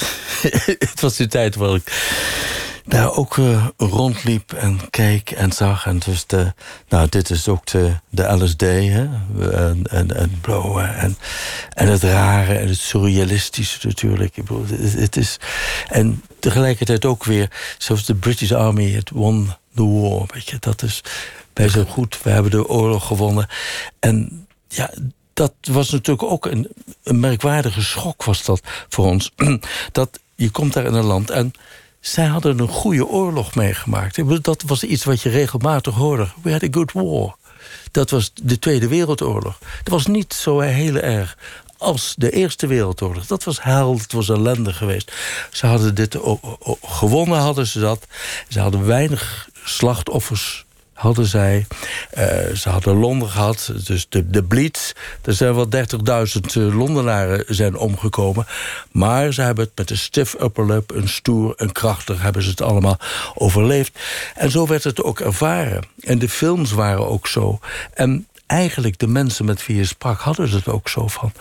Het was die tijd waar ik daar ook uh, rondliep en keek en zag. En dus de, nou, dit is ook de, de L S D, hè. En, en, en het blauwe en, en het rare en het surrealistische natuurlijk. Ik bedoel, het, het is, en tegelijkertijd ook weer, zoals de British Army, het won the war, weet je. Dat is, wij zijn goed, we hebben de oorlog gewonnen. En ja, dat was natuurlijk ook een, een merkwaardige schok was dat voor ons. Dat je komt daar in een land en zij hadden een goede oorlog meegemaakt. Ik bedoel, dat was iets wat je regelmatig hoorde. We had a good war. Dat was de Tweede Wereldoorlog. Dat was niet zo heel erg als de Eerste Wereldoorlog. Dat was hel, het was ellende geweest. Ze hadden dit o- o- gewonnen, hadden ze dat. Ze hadden weinig slachtoffers, hadden zij. Uh, ze hadden Londen gehad, dus de, de Blitz. Er zijn wel dertigduizend uh, Londenaren zijn omgekomen. Maar ze hebben het met een stiff upper lip, een stoer en krachtig, hebben ze het allemaal overleefd. En zo werd het ook ervaren. En de films waren ook zo. En eigenlijk de mensen met wie je sprak hadden het ook zo van,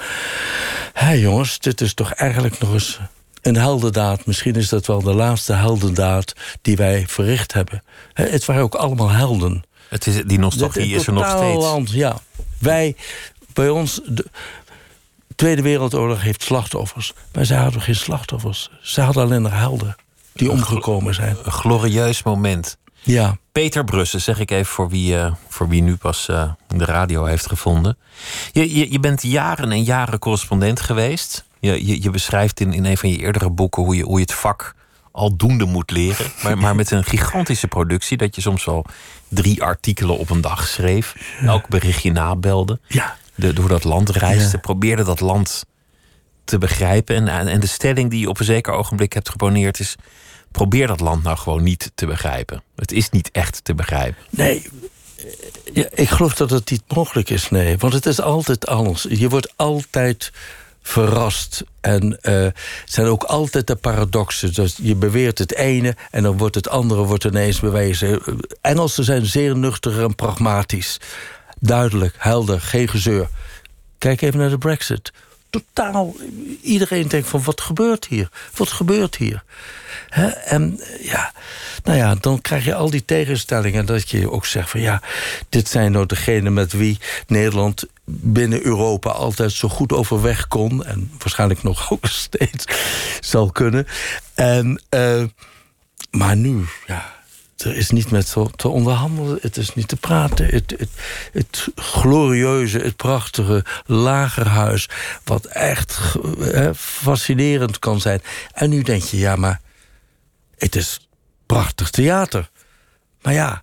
hé jongens, dit is toch eigenlijk nog eens een heldendaad. Misschien is dat wel de laatste heldendaad die wij verricht hebben. Het waren ook allemaal helden. Het is, die nostalgie is er nog steeds. Land, ja. Wij, bij ons, de Tweede Wereldoorlog heeft slachtoffers. Maar zij hadden geen slachtoffers. Ze hadden alleen nog helden die omgekomen zijn. Een glorieus moment. Ja. Peter Brussen, zeg ik even voor wie, uh, voor wie nu pas uh, de radio heeft gevonden. Je, je, je bent jaren en jaren correspondent geweest. Je, je, je beschrijft in, in een van je eerdere boeken hoe je, hoe je het vak aldoende moet leren. Maar, maar met een gigantische productie, dat je soms wel drie artikelen op een dag schreef. Elk berichtje nabelde. Ja. de, door dat land reisde, Ja. probeerde dat land te begrijpen. En, en de stelling die je op een zeker ogenblik hebt geponeerd is: probeer dat land nou gewoon niet te begrijpen. Het is niet echt te begrijpen. Nee, ja, ik geloof dat het niet mogelijk is, nee. Want het is altijd anders. Je wordt altijd verrast. En uh, het zijn ook altijd de paradoxen. Dus je beweert het ene en dan wordt het andere wordt ineens bewezen. Engelsen zijn zeer nuchter en pragmatisch. Duidelijk, helder, geen gezeur. Kijk even naar de Brexit. Totaal, iedereen denkt van, wat gebeurt hier? Wat gebeurt hier? He? En ja, nou ja, dan krijg je al die tegenstellingen. Dat je ook zegt van, ja, dit zijn nou degenen met wie Nederland binnen Europa altijd zo goed overweg kon. En waarschijnlijk nog ook steeds zal kunnen. En, uh, maar nu, ja, er is niet met te, te onderhandelen, het is niet te praten. Het, het, het glorieuze, het prachtige lagerhuis, wat echt he, fascinerend kan zijn. En nu denk je, ja, maar het is prachtig theater. Maar ja,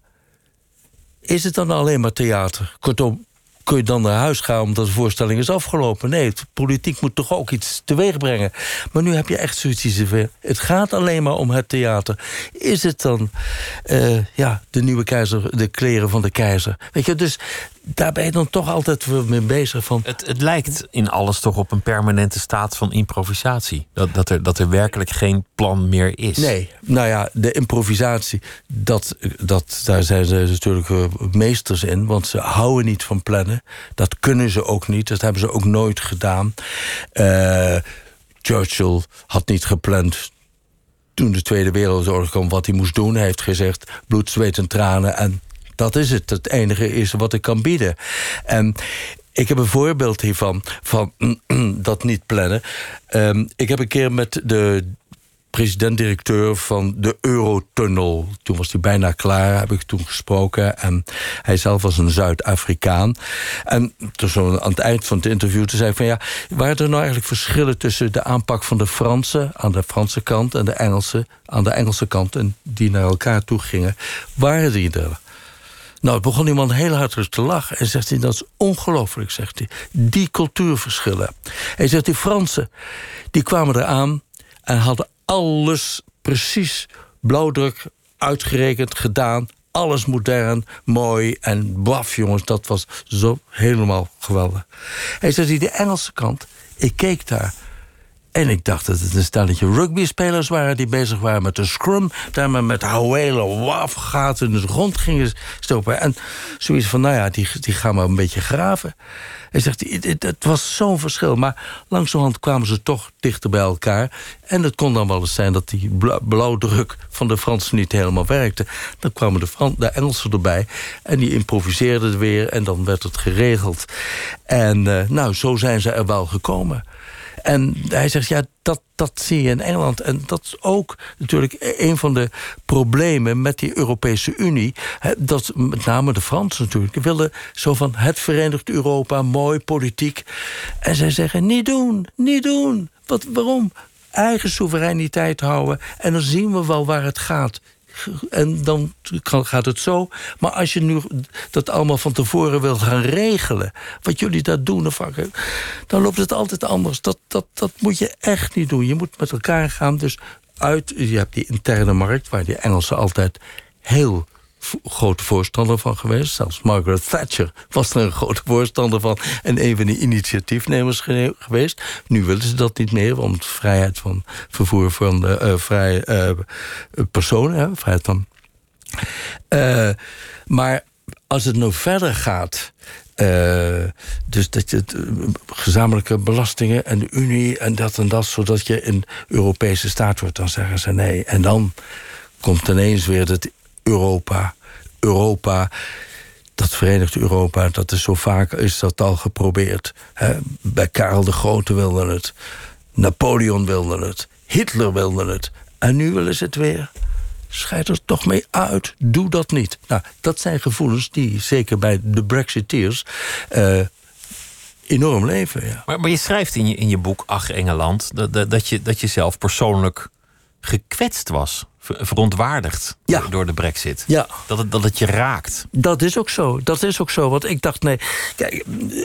is het dan alleen maar theater? Kortom, kun je dan naar huis gaan omdat de voorstelling is afgelopen? Nee, de politiek moet toch ook iets teweeg brengen. Maar nu heb je echt zoiets. Het gaat alleen maar om het theater. Is het dan uh, ja, de nieuwe keizer, de kleren van de keizer? Weet je, dus daar ben je dan toch altijd mee bezig van. Het, het lijkt in alles toch op een permanente staat van improvisatie. Dat, dat, er, dat er werkelijk geen plan meer is. Nee, nou ja, de improvisatie, dat, dat, daar zijn ze natuurlijk meesters in. Want ze houden niet van plannen. Dat kunnen ze ook niet. Dat hebben ze ook nooit gedaan. Uh, Churchill had niet gepland toen de Tweede Wereldoorlog kwam wat hij moest doen. Hij heeft gezegd bloed, zweet en tranen en dat is het. Het enige is wat ik kan bieden. En ik heb een voorbeeld hiervan, van dat niet plannen. Um, ik heb een keer met de president-directeur van de Eurotunnel, toen was hij bijna klaar, heb ik toen gesproken. En hij zelf was een Zuid-Afrikaan. En toen zo aan het eind van het interview te zei van ja, waren er nou eigenlijk verschillen tussen de aanpak van de Fransen aan de Franse kant en de Engelse aan de Engelse kant en die naar elkaar toe gingen? Waren die er? Nou, het begon iemand heel hard te lachen. En zegt hij, dat is ongelooflijk, zegt hij. Die cultuurverschillen. Hij zegt, die Fransen, die kwamen eraan en hadden alles precies blauwdruk uitgerekend, gedaan. Alles modern, mooi en baf, jongens, dat was zo helemaal geweldig. Hij zegt, die de Engelse kant, ik keek daar en ik dacht dat het een stelletje rugbyspelers waren die bezig waren met de scrum. Daar maar met houwelen, waf, gaten in de grond gingen stoppen. En zoiets van, nou ja, die, die gaan maar een beetje graven. Hij zegt, het, het was zo'n verschil. Maar langzamerhand kwamen ze toch dichter bij elkaar. En het kon dan wel eens zijn dat die blauwdruk van de Fransen niet helemaal werkte. Dan kwamen de, Fran- de Engelsen erbij. En die improviseerden weer. En dan werd het geregeld. En uh, nou, zo zijn ze er wel gekomen. En hij zegt, ja, dat, dat zie je in Engeland. En dat is ook natuurlijk een van de problemen met die Europese Unie. Dat met name de Fransen natuurlijk willen zo van het Verenigd Europa, mooi, politiek. En zij zeggen, niet doen, niet doen. Wat, waarom? Eigen soevereiniteit houden. En dan zien we wel waar het gaat. En dan gaat het zo. Maar als je nu dat allemaal van tevoren wil gaan regelen, wat jullie daar doen, dan loopt het altijd anders. Dat, dat, dat moet je echt niet doen. Je moet met elkaar gaan. Dus uit, je hebt die interne markt, waar die Engelsen altijd heel grote voorstander van geweest. Zelfs Margaret Thatcher was er een grote voorstander van en een van de initiatiefnemers geweest. Nu willen ze dat niet meer, want vrijheid van vervoer van de uh, vrije uh, personen, hè, vrijheid van. Uh, maar als het nou verder gaat, Uh, dus dat je het, uh, gezamenlijke belastingen en de Unie en dat en dat, zodat je een Europese staat wordt, dan zeggen ze nee. En dan komt ineens weer het Europa, Europa, dat Verenigd Europa, dat is zo vaak is dat al geprobeerd. Hè? Bij Karel de Grote wilde het, Napoleon wilde het, Hitler wilde het. En nu willen ze het weer. Scheid er toch mee uit, doe dat niet. Nou, dat zijn gevoelens die, zeker bij de Brexiteers, uh, enorm leven. Ja. Maar, maar je schrijft in je, in je boek Ach Engeland, dat, dat, dat, je, dat je zelf persoonlijk gekwetst was, ver- verontwaardigd Ja. door, door de Brexit. Ja. Dat het, dat het je raakt. Dat is ook zo. Dat is ook zo. Want ik dacht, nee. Kijk,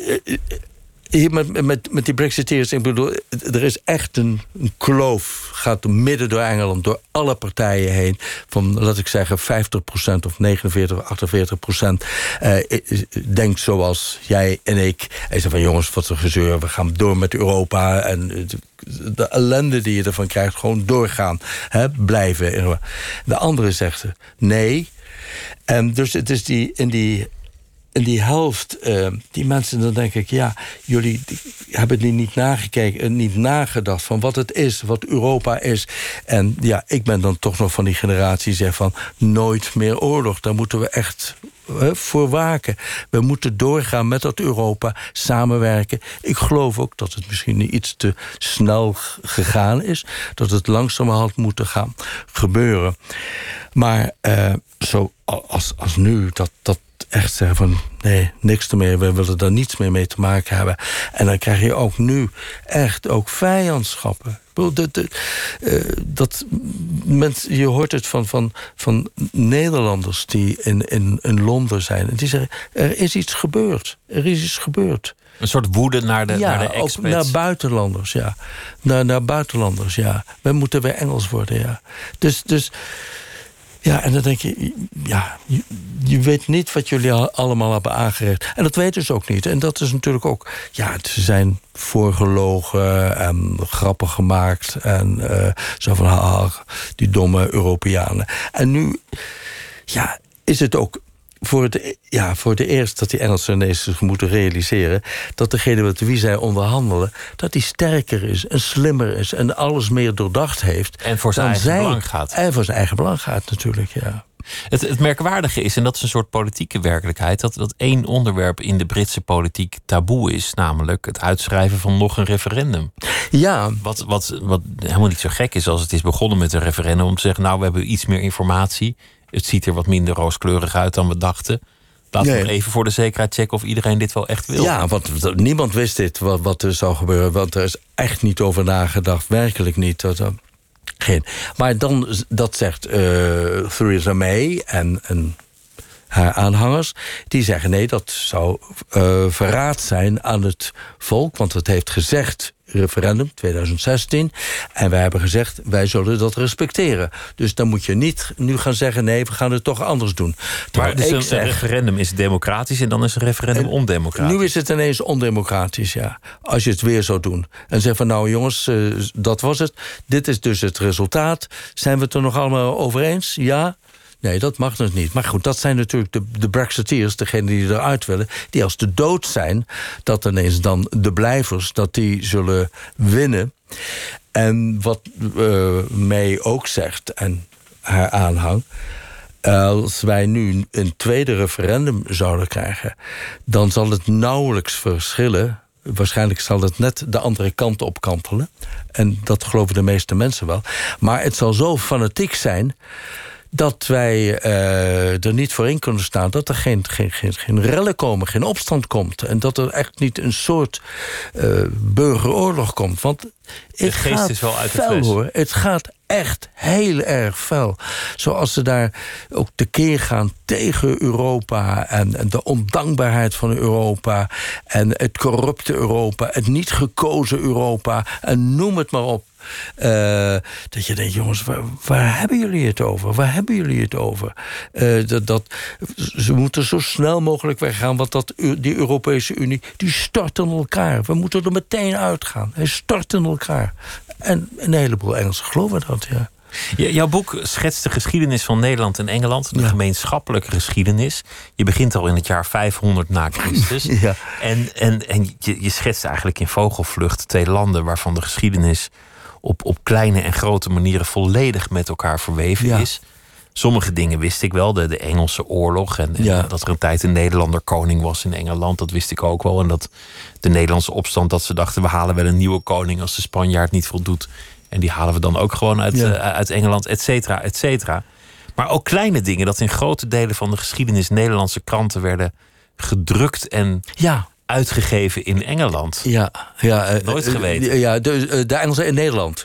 hier met, met, met die Brexiteers, ik bedoel, er is echt een, een kloof. Gaat midden door Engeland, door alle partijen heen. Van, laat ik zeggen, vijftig procent of negenenveertig of achtenveertig procent. Eh, denkt zoals jij en ik. En zegt van, jongens, wat een gezeur. We gaan door met Europa. En de, de ellende die je ervan krijgt, gewoon doorgaan. Hè, blijven. De andere zegt, nee. En dus het is die, in die... In die helft, uh, die mensen, dan denk ik, ja, jullie die, hebben die niet nagekeken en niet nagedacht van wat het is, wat Europa is. En ja, ik ben dan toch nog van die generatie die zegt van nooit meer oorlog. Daar moeten we echt uh, voor waken. We moeten doorgaan met dat Europa, samenwerken. Ik geloof ook dat het misschien iets te snel gegaan is. Dat het langzamerhand moet gaan gebeuren. Maar uh, zo als, als nu, dat... dat echt zeggen van, nee, niks meer. We willen daar niets meer mee te maken hebben. En dan krijg je ook nu echt ook vijandschappen. Dat, dat, uh, dat mensen, je hoort het van, van, van Nederlanders die in, in, in Londen zijn. En die zeggen, er is iets gebeurd. Er is iets gebeurd. Een soort woede naar de, ja, naar de expats. Ook naar buitenlanders, ja. Naar, naar buitenlanders, ja. We moeten weer Engels worden, ja. Dus... dus ja, en dan denk je, ja, je, je weet niet wat jullie al, allemaal hebben aangericht. En dat weten ze ook niet. En dat is natuurlijk ook, ja, ze zijn voorgelogen en grappen gemaakt. En uh, zo van, ah, die domme Europeanen. En nu, ja, is het ook voor het, ja, voor het eerst dat die Engelsen ineens zich moeten realiseren dat degene met wie zij onderhandelen, dat die sterker is en slimmer is en alles meer doordacht heeft. En voor zijn eigen zij, belang gaat. En voor zijn eigen belang gaat natuurlijk, ja. Het, het merkwaardige is, en dat is een soort politieke werkelijkheid, dat, dat één onderwerp in de Britse politiek taboe is, namelijk het uitschrijven van nog een referendum. Ja. Wat, wat, wat helemaal niet zo gek is als het is begonnen met een referendum om te zeggen, nou, we hebben iets meer informatie. Het ziet er wat minder rooskleurig uit dan we dachten. Laten we nee. nog even voor de zekerheid checken of iedereen dit wel echt wil. Ja, want niemand wist dit, wat, wat er zou gebeuren. Want er is echt niet over nagedacht. Werkelijk niet. Dat, uh, geen. Maar dan, dat zegt uh, Theresa May en, en haar aanhangers. Die zeggen, nee, dat zou uh, verraad zijn aan het volk. Want het heeft gezegd, referendum twintig zestien. En wij hebben gezegd, wij zullen dat respecteren. Dus dan moet je niet nu gaan zeggen, nee, we gaan het toch anders doen. Maar dus ik een, zeg, een referendum is democratisch en dan is een referendum ondemocratisch. Nu is het ineens ondemocratisch, ja. Als je het weer zou doen. En zeg van, nou jongens, uh, dat was het. Dit is dus het resultaat. Zijn we het er nog allemaal over eens? Ja? Nee, dat mag dus niet. Maar goed, dat zijn natuurlijk de, de Brexiteers, degenen die eruit willen, die als de dood zijn, dat ineens dan de blijvers, dat die zullen winnen. En wat uh, May ook zegt, en haar aanhang, als wij nu een tweede referendum zouden krijgen, dan zal het nauwelijks verschillen. Waarschijnlijk zal het net de andere kant op kantelen. En dat geloven de meeste mensen wel. Maar het zal zo fanatiek zijn dat wij uh, er niet voor in kunnen staan, dat er geen, geen, geen, geen rellen komen, geen opstand komt. En dat er echt niet een soort uh, burgeroorlog komt. Want het geest gaat is wel uit de fel, fles. hoor. Het gaat echt heel erg fel. Zoals ze daar ook tekeer gaan tegen Europa en, en de ondankbaarheid van Europa en het corrupte Europa, het niet gekozen Europa en noem het maar op. Uh, dat je denkt, jongens, waar, waar hebben jullie het over? Waar hebben jullie het over? Uh, dat, dat, ze moeten zo snel mogelijk weggaan, want dat, die Europese Unie, die stort in elkaar. We moeten er meteen uitgaan. Hij stort in elkaar. En een heleboel Engelsen geloven dat, ja. J- jouw boek schetst de geschiedenis van Nederland en Engeland, de ja. gemeenschappelijke geschiedenis. Je begint al in het jaar vijfhonderd na Christus. Ja. En, en, en je, je schetst eigenlijk in vogelvlucht twee landen waarvan de geschiedenis op, op kleine en grote manieren volledig met elkaar verweven ja. is. Sommige dingen wist ik wel, de, de Engelse oorlog en, en ja. dat er een tijd een Nederlander koning was in Engeland, dat wist ik ook wel. En dat de Nederlandse opstand, dat ze dachten, we halen wel een nieuwe koning als de Spanjaard niet voldoet. En die halen we dan ook gewoon uit, ja. uh, uit Engeland, et cetera, et cetera. Maar ook kleine dingen, dat in grote delen van de geschiedenis Nederlandse kranten werden gedrukt en ja. uitgegeven in Engeland. Ja, ja, Nooit geweten. Ja, de, de Engelsen in Nederland.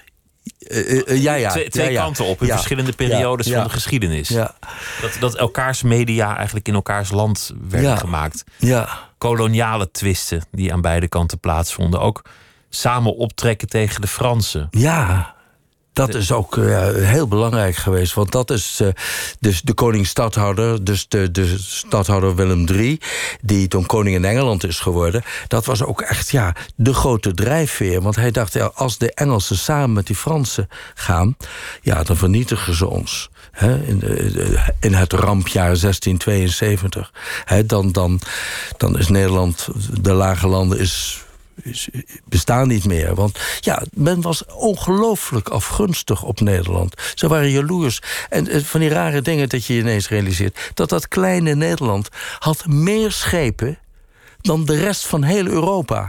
Uh, uh, ja, ja. Twee, twee ja, ja. kanten op in ja. verschillende periodes ja, ja. van de geschiedenis. Ja. Dat, dat elkaars media eigenlijk in elkaars land werden ja. gemaakt. Ja. Koloniale twisten die aan beide kanten plaatsvonden. Ook samen optrekken tegen de Fransen. Ja. Dat is ook uh, heel belangrijk geweest. Want dat is uh, dus de koning-stadhouder, dus de, de stadhouder Willem de derde... die toen koning in Engeland is geworden. Dat was ook echt ja, de grote drijfveer. Want hij dacht, ja, als de Engelsen samen met die Fransen gaan... ja, dan vernietigen ze ons. He, in, de, in het rampjaar zestien tweeënzeventig. He, dan, dan, dan is Nederland, de lage landen... is bestaan niet meer. Want ja, men was ongelooflijk afgunstig op Nederland. Ze waren jaloers. En van die rare dingen dat je ineens realiseert... dat dat kleine Nederland had meer schepen... dan de rest van heel Europa.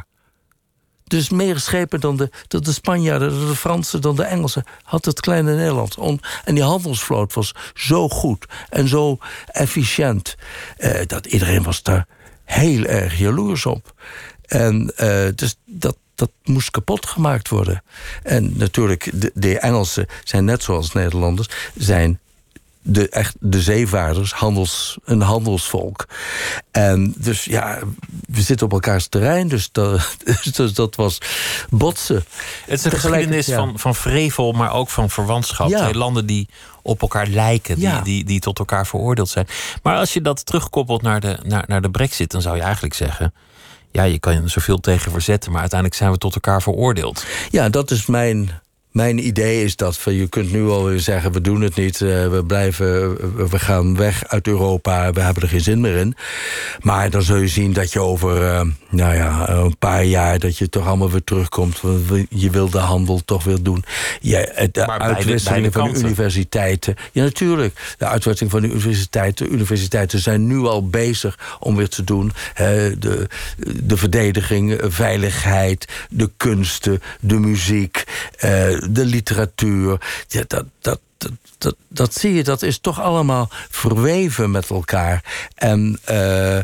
Dus meer schepen dan de, dan de Spanjaarden, dan de Fransen, dan de Engelsen... had het kleine Nederland. En die handelsvloot was zo goed en zo efficiënt... Eh, dat iedereen was daar heel erg jaloers op. En uh, dus dat, dat moest kapot gemaakt worden. En natuurlijk, de, de Engelsen zijn net zoals Nederlanders... zijn de, echt de zeevaarders, handels, een handelsvolk. En dus ja, we zitten op elkaars terrein... dus dat, dus dat was botsen. Het is een geschiedenis ja. van, van vrevel, maar ook van verwantschap. Ja. Twee landen die op elkaar lijken, die, ja. die, die tot elkaar veroordeeld zijn. Maar als je dat terugkoppelt naar de, naar, naar de Brexit... dan zou je eigenlijk zeggen... ja, je kan er zoveel tegen verzetten... maar uiteindelijk zijn we tot elkaar veroordeeld. Ja, dat is mijn, mijn idee is dat... je kunt nu alweer zeggen, we doen het niet... we blijven, we gaan weg uit Europa... we hebben er geen zin meer in. Maar dan zul je zien dat je over uh, nou ja, een paar jaar... dat je toch allemaal weer terugkomt. Je wil de handel toch weer doen. Ja, de maar uitwisseling van de universiteiten. Ja, natuurlijk. De uitwisseling van de universiteiten. De universiteiten zijn nu al bezig om weer te doen. Uh, de, de verdediging, veiligheid, de kunsten, de muziek... Uh, de literatuur. Ja, dat, dat, dat, dat, dat zie je, dat is toch allemaal verweven met elkaar. En uh,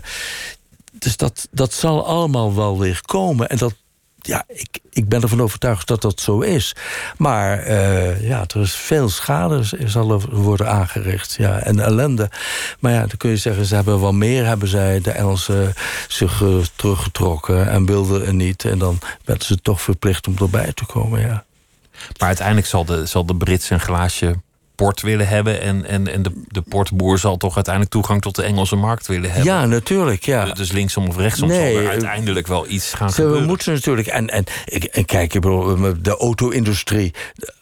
dus dat, dat zal allemaal wel weer komen. En dat, ja, ik, ik ben ervan overtuigd dat dat zo is. Maar uh, ja, er is veel schade zal er worden aangericht. Ja, en ellende. Maar ja, dan kun je zeggen, ze hebben wel meer, hebben zij, de Engelsen, zich uh, teruggetrokken en wilden er niet. En dan werden ze toch verplicht om erbij te komen, ja. Maar uiteindelijk zal de, zal de Brits een glaasje port willen hebben... en, en, en de, de portboer zal toch uiteindelijk toegang tot de Engelse markt willen hebben. Ja, natuurlijk, ja. Dus linksom of rechtsom nee, zal er uiteindelijk wel iets gaan ze gebeuren. We moeten natuurlijk... En, en, en kijk, de auto-industrie...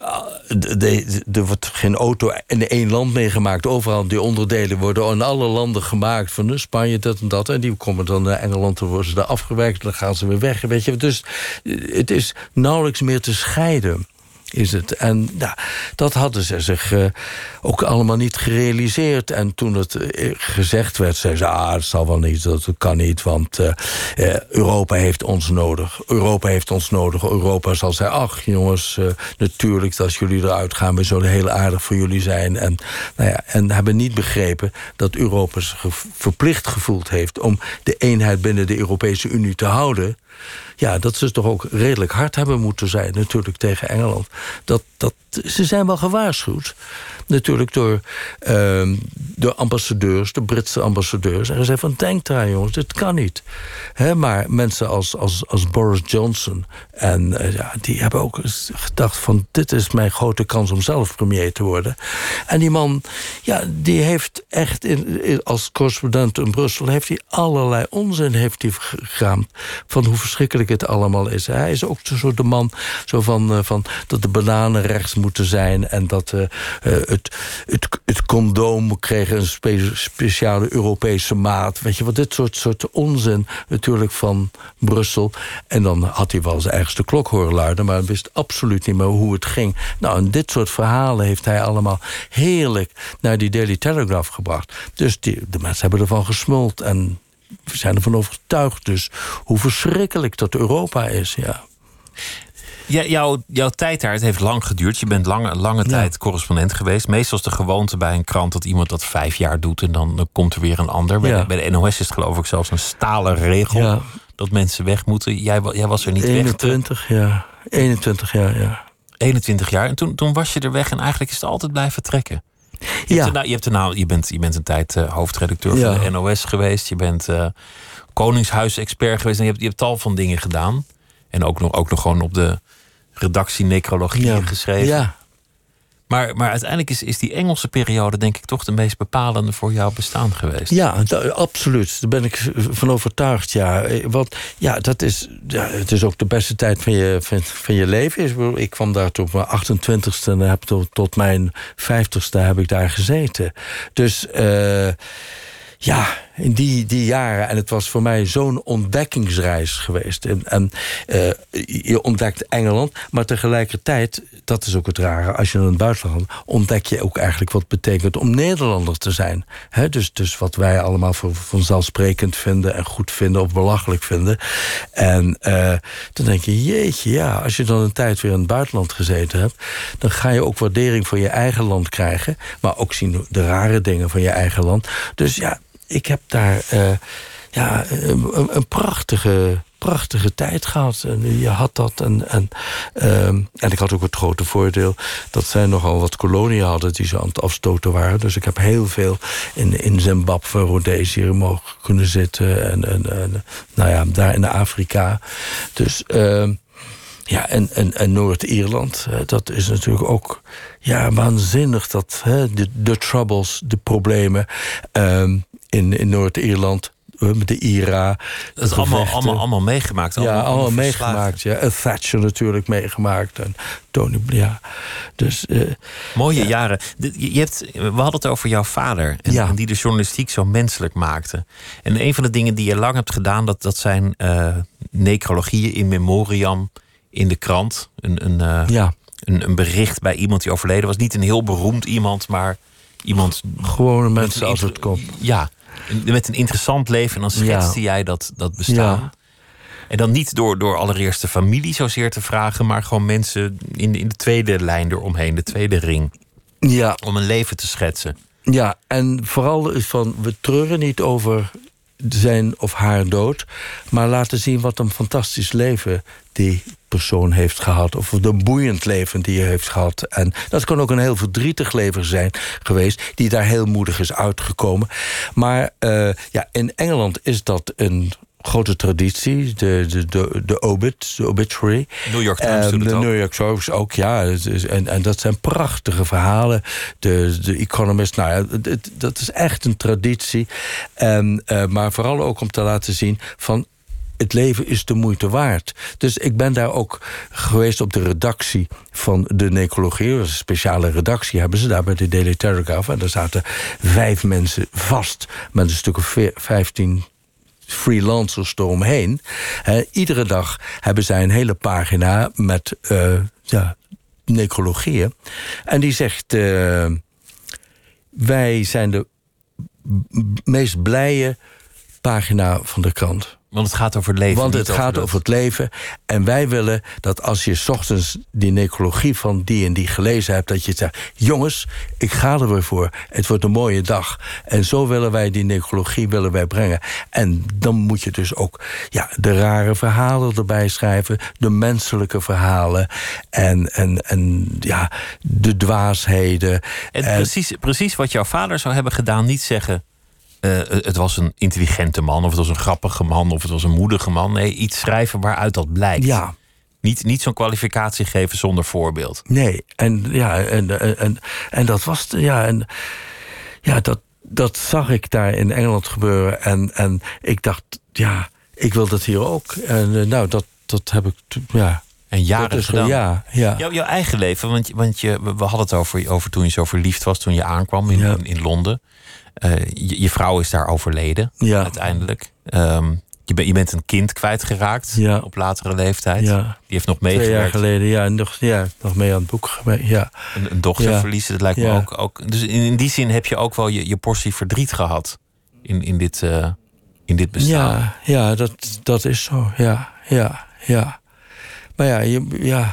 Er wordt geen auto in één land meegemaakt. Overal die onderdelen worden in alle landen gemaakt. Van Spanje, dat en dat. En die komen dan naar Engeland, dan worden ze daar afgewerkt... dan gaan ze weer weg, weet je. Dus het is nauwelijks meer te scheiden... is het. En ja, dat hadden ze zich uh, ook allemaal niet gerealiseerd. En toen het uh, gezegd werd, zeiden ze... ah, dat zal wel niet, dat kan niet, want uh, uh, Europa heeft ons nodig. Europa heeft ons nodig. Europa zal zeggen, ach jongens, uh, natuurlijk, als jullie eruit gaan... we zullen heel aardig voor jullie zijn. En, nou ja, en hebben niet begrepen dat Europa zich verplicht gevoeld heeft... om de eenheid binnen de Europese Unie te houden... Ja, dat ze toch ook redelijk hard hebben moeten zijn... natuurlijk tegen Engeland. Dat, dat, ze zijn wel gewaarschuwd. Natuurlijk door, uh, door ambassadeurs, de Britse ambassadeurs. En ze zeiden van, denk daar jongens, dit kan niet. He, maar mensen als, als, als Boris Johnson... en uh, ja, die hebben ook gedacht van... dit is mijn grote kans om zelf premier te worden. En die man, ja, die heeft echt... In, in, als correspondent in Brussel... heeft hij allerlei onzin heeft hij geraamd... van hoe verschrikkelijk het allemaal is. Hij is ook zo de man zo van, uh, van dat de bananen rechts moeten zijn... en dat uh, uh, het, het, het condoom kreeg een spe, speciale Europese maat. Weet je wat, dit soort, soort onzin natuurlijk van Brussel. En dan had hij wel zijn eigenste klok horen luiden... maar hij wist absoluut niet meer hoe het ging. Nou, en dit soort verhalen heeft hij allemaal heerlijk... naar die Daily Telegraph gebracht. Dus die, de mensen hebben ervan gesmuld... en we zijn ervan overtuigd dus hoe verschrikkelijk dat Europa is, ja. Ja, jouw, jouw tijd daar, het heeft lang geduurd. Je bent lange, lange tijd ja. correspondent geweest. Meestal is de gewoonte bij een krant dat iemand dat vijf jaar doet... en dan, dan komt er weer een ander. Bij, ja. de, bij de N O S is het geloof ik zelfs een stalen regel... Ja. dat mensen weg moeten. Jij, jij was er niet eenentwintig, weg. Ja. eenentwintig jaar, ja. eenentwintig jaar. En toen, toen was je er weg en eigenlijk is het altijd blijven trekken. Je, Ja. hebt er, je, hebt er nou, je, bent, je bent een tijd uh, hoofdredacteur Ja. van de N O S geweest. Je bent uh, Koningshuis-expert geweest. En je hebt, je hebt tal van dingen gedaan. En ook nog, ook nog gewoon op de redactie necrologie Ja. geschreven. Ja. Maar, maar uiteindelijk is, is die Engelse periode denk ik toch de meest bepalende voor jouw bestaan geweest. Ja, da- absoluut. Daar ben ik van overtuigd, ja. Want ja, dat is, ja, het is ook de beste tijd van je, van, van je leven. Ik bedoel, Ik kwam daar tot mijn achtentwintigste en heb tot, tot mijn vijftigste heb ik daar gezeten. Dus uh, ja, in die, die jaren. En het was voor mij zo'n ontdekkingsreis geweest. En, en uh, je ontdekt Engeland, maar tegelijkertijd, dat is ook het rare, als je naar het buitenland gaat, ontdek je ook eigenlijk wat het betekent om Nederlander te zijn. He, dus, dus wat wij allemaal voor vanzelfsprekend vinden en goed vinden of belachelijk vinden. En uh, dan denk je, jeetje, ja, als je dan een tijd weer in het buitenland gezeten hebt, dan ga je ook waardering voor je eigen land krijgen, maar ook zien de rare dingen van je eigen land. Dus ja, ik heb daar uh, ja, een, een prachtige, prachtige tijd gehad. En je had dat. En, en, uh, en ik had ook het grote voordeel dat zij nogal wat koloniën hadden die ze aan het afstoten waren. Dus ik heb heel veel in, in Zimbabwe, Rhodesië mogen kunnen zitten. En, en, en nou ja, daar in Afrika. Dus Uh, Ja, en, en, en Noord-Ierland, dat is natuurlijk ook ja, waanzinnig. Dat, hè, de, de troubles, de problemen um, in, in Noord-Ierland, met de I R A. Dat is allemaal, allemaal, allemaal meegemaakt. Allemaal, ja, allemaal, allemaal meegemaakt. meegemaakt. Ja. En Thatcher natuurlijk meegemaakt. En Tony, ja. Dus, uh, Mooie ja. jaren. De, je hebt, we hadden het over jouw vader. En, Ja. en die de journalistiek zo menselijk maakte. En een van de dingen die je lang hebt gedaan, dat, dat zijn uh, necrologieën in memoriam in de krant. Een, een, uh, ja. een, een bericht bij iemand die overleden was. Niet een heel beroemd iemand, maar iemand. Gewone mensen als het komt. Ja, met een interessant leven. En dan schetste ja. jij dat, dat bestaan. Ja. En dan niet door, door allereerst de familie zozeer te vragen, maar gewoon mensen in de, in de tweede lijn eromheen, de tweede ring. Ja. Om een leven te schetsen. Ja, en vooral is van, we treuren niet over zijn of haar dood, maar laten zien wat een fantastisch leven die persoon heeft gehad, of een boeiend leven die hij heeft gehad. En dat kan ook een heel verdrietig leven zijn geweest, die daar heel moedig is uitgekomen. Maar uh, ja, in Engeland is dat een grote traditie, de, de, de, de obit, de obituary. New York Times um, doet het de ook. New York Times ook, ja. En, en dat zijn prachtige verhalen. De, de Economist, nou ja, het, dat is echt een traditie. En, uh, maar vooral ook om te laten zien van, het leven is de moeite waard. Dus ik ben daar ook geweest op de redactie van de necrologie. Een speciale redactie hebben ze daar bij de Daily Telegraph. En daar zaten vijf mensen vast met een stuk of vijftien freelancers eromheen. He, iedere dag hebben zij een hele pagina met uh, ja, necrologieën. En die zegt, Uh, wij zijn de meest blije pagina van de krant. Want het gaat over het leven. Want niet het gaat over, over het leven. En wij willen dat als je 's ochtends die necrologie van die en die gelezen hebt, dat je zegt, jongens, ik ga er weer voor. Het wordt een mooie dag. En zo willen wij die necrologie willen wij brengen. En dan moet je dus ook ja, de rare verhalen erbij schrijven. De menselijke verhalen. En, en, en ja, de dwaasheden. En en precies, precies wat jouw vader zou hebben gedaan. Niet zeggen, Uh, het was een intelligente man, of het was een grappige man, of het was een moedige man. Nee, iets schrijven waaruit dat blijkt. Ja. Niet, niet zo'n kwalificatie geven zonder voorbeeld. Nee, en ja, en, en, en, en dat was, ja, en ja, dat, dat zag ik daar in Engeland gebeuren. En, en ik dacht, ja, ik wil dat hier ook. En uh, nou, dat, dat heb ik, ja. En jaren is, gedaan. Ja, ja. Jouw, jouw eigen leven, want, want je, we hadden het over, over toen je zo verliefd was, toen je aankwam in, ja. in, in Londen. Uh, je, je vrouw is daar overleden, ja. uiteindelijk. Um, je, ben, je bent een kind kwijtgeraakt ja. op latere leeftijd. Ja. Die heeft nog meegewerkt. Twee jaar geleden, ja, nog, ja, nog mee aan het boek gewerkt. Ja. Een, een dochter ja. verliezen, dat lijkt ja. me ook, ook. Dus in, in die zin heb je ook wel je, je portie verdriet gehad in, in, dit, uh, in dit bestaan. Ja, ja dat, dat is zo. Ja, ja, ja. Maar ja, je, ja,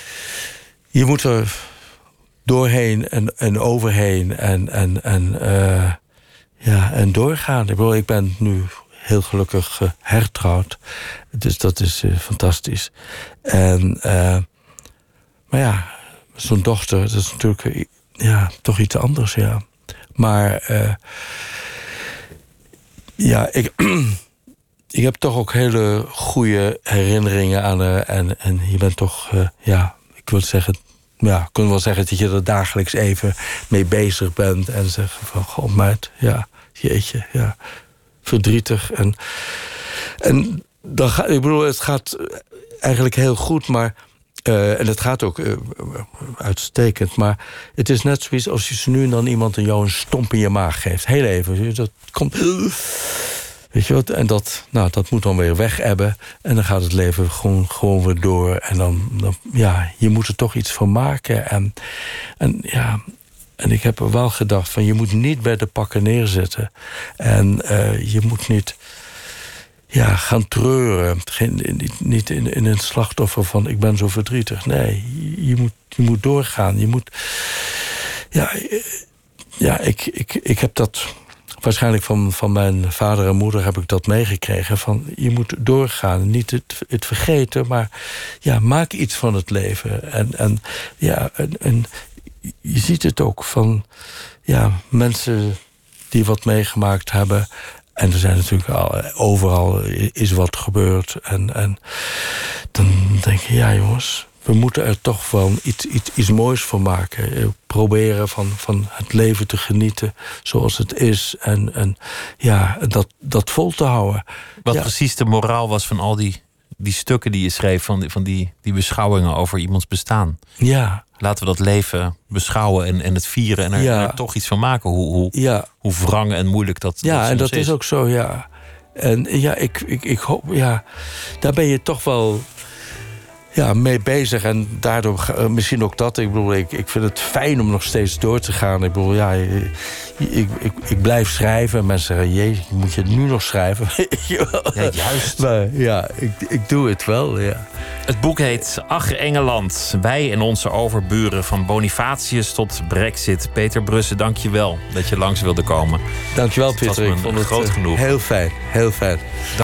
je moet er doorheen en, en overheen en, en, en, uh, ja, en doorgaan. Ik bedoel, ik ben nu heel gelukkig uh, hertrouwd. Dus dat is uh, fantastisch. En, uh, Maar ja, zo'n dochter, dat is natuurlijk ja, toch iets anders, ja. Maar uh, ja, ik, ik heb toch ook hele goede herinneringen aan haar. En, en je bent toch, uh, ja, ik wil zeggen... Ja, ik kan wel zeggen dat je er dagelijks even mee bezig bent. En zeggen van, goh, meid, ja, jeetje, ja, verdrietig. En, en dan ga, ik bedoel, het gaat eigenlijk heel goed, maar... Uh, en het gaat ook uh, uitstekend, maar het is net zoiets als je nu en dan iemand en jou een stomp in je maag geeft. Heel even, dat komt... Weet je wat? En dat, nou, dat moet dan weer weg ebben. En dan gaat het leven gewoon, gewoon weer door. En dan, dan, ja, je moet er toch iets van maken. En, en ja, en ik heb er wel gedacht van, je moet niet bij de pakken neerzitten. En uh, je moet niet... Ja, gaan treuren. Geen, niet niet in, in een slachtoffer van ik ben zo verdrietig. Nee, je moet, je moet doorgaan. Je moet... Ja, ja ik, ik, ik heb dat... Waarschijnlijk van, van mijn vader en moeder heb ik dat meegekregen. Van je moet doorgaan. Niet het, het vergeten, maar ja, maak iets van het leven. En, en, ja, en, en je ziet het ook van ja, mensen die wat meegemaakt hebben... En er zijn natuurlijk al, overal is wat gebeurd. En, en dan denk je, ja jongens, we moeten er toch wel iets, iets, iets moois van maken. Proberen van, van het leven te genieten zoals het is. En, en ja, dat, dat vol te houden. Wat ja. precies de moraal was van al die, die stukken die je schreef... van, die, van die, die beschouwingen over iemands bestaan. Ja. Laten we dat leven beschouwen en, en het vieren... en er, ja. en er toch iets van maken. Hoe, hoe, ja. hoe wrang en moeilijk dat, ja, dat en dat is. is ook zo, ja. En ja, ik, ik, ik hoop, ja... Daar ben je toch wel... Ja, mee bezig. En daardoor uh, misschien ook dat. Ik bedoel, ik, ik vind het fijn om nog steeds door te gaan. Ik bedoel, ja, ik, ik, ik, ik blijf schrijven. Mensen zeggen, jee, moet je het nu nog schrijven? Ja, juist. Maar ja, ik, ik doe het wel, ja. Het boek heet Ach, Engeland. Wij en onze overburen, van Bonifatius tot Brexit. Peter Brussen, dank je wel dat je langs wilde komen. Dank je wel, Pieter. Ik vond het groot genoeg. Heel fijn, heel fijn.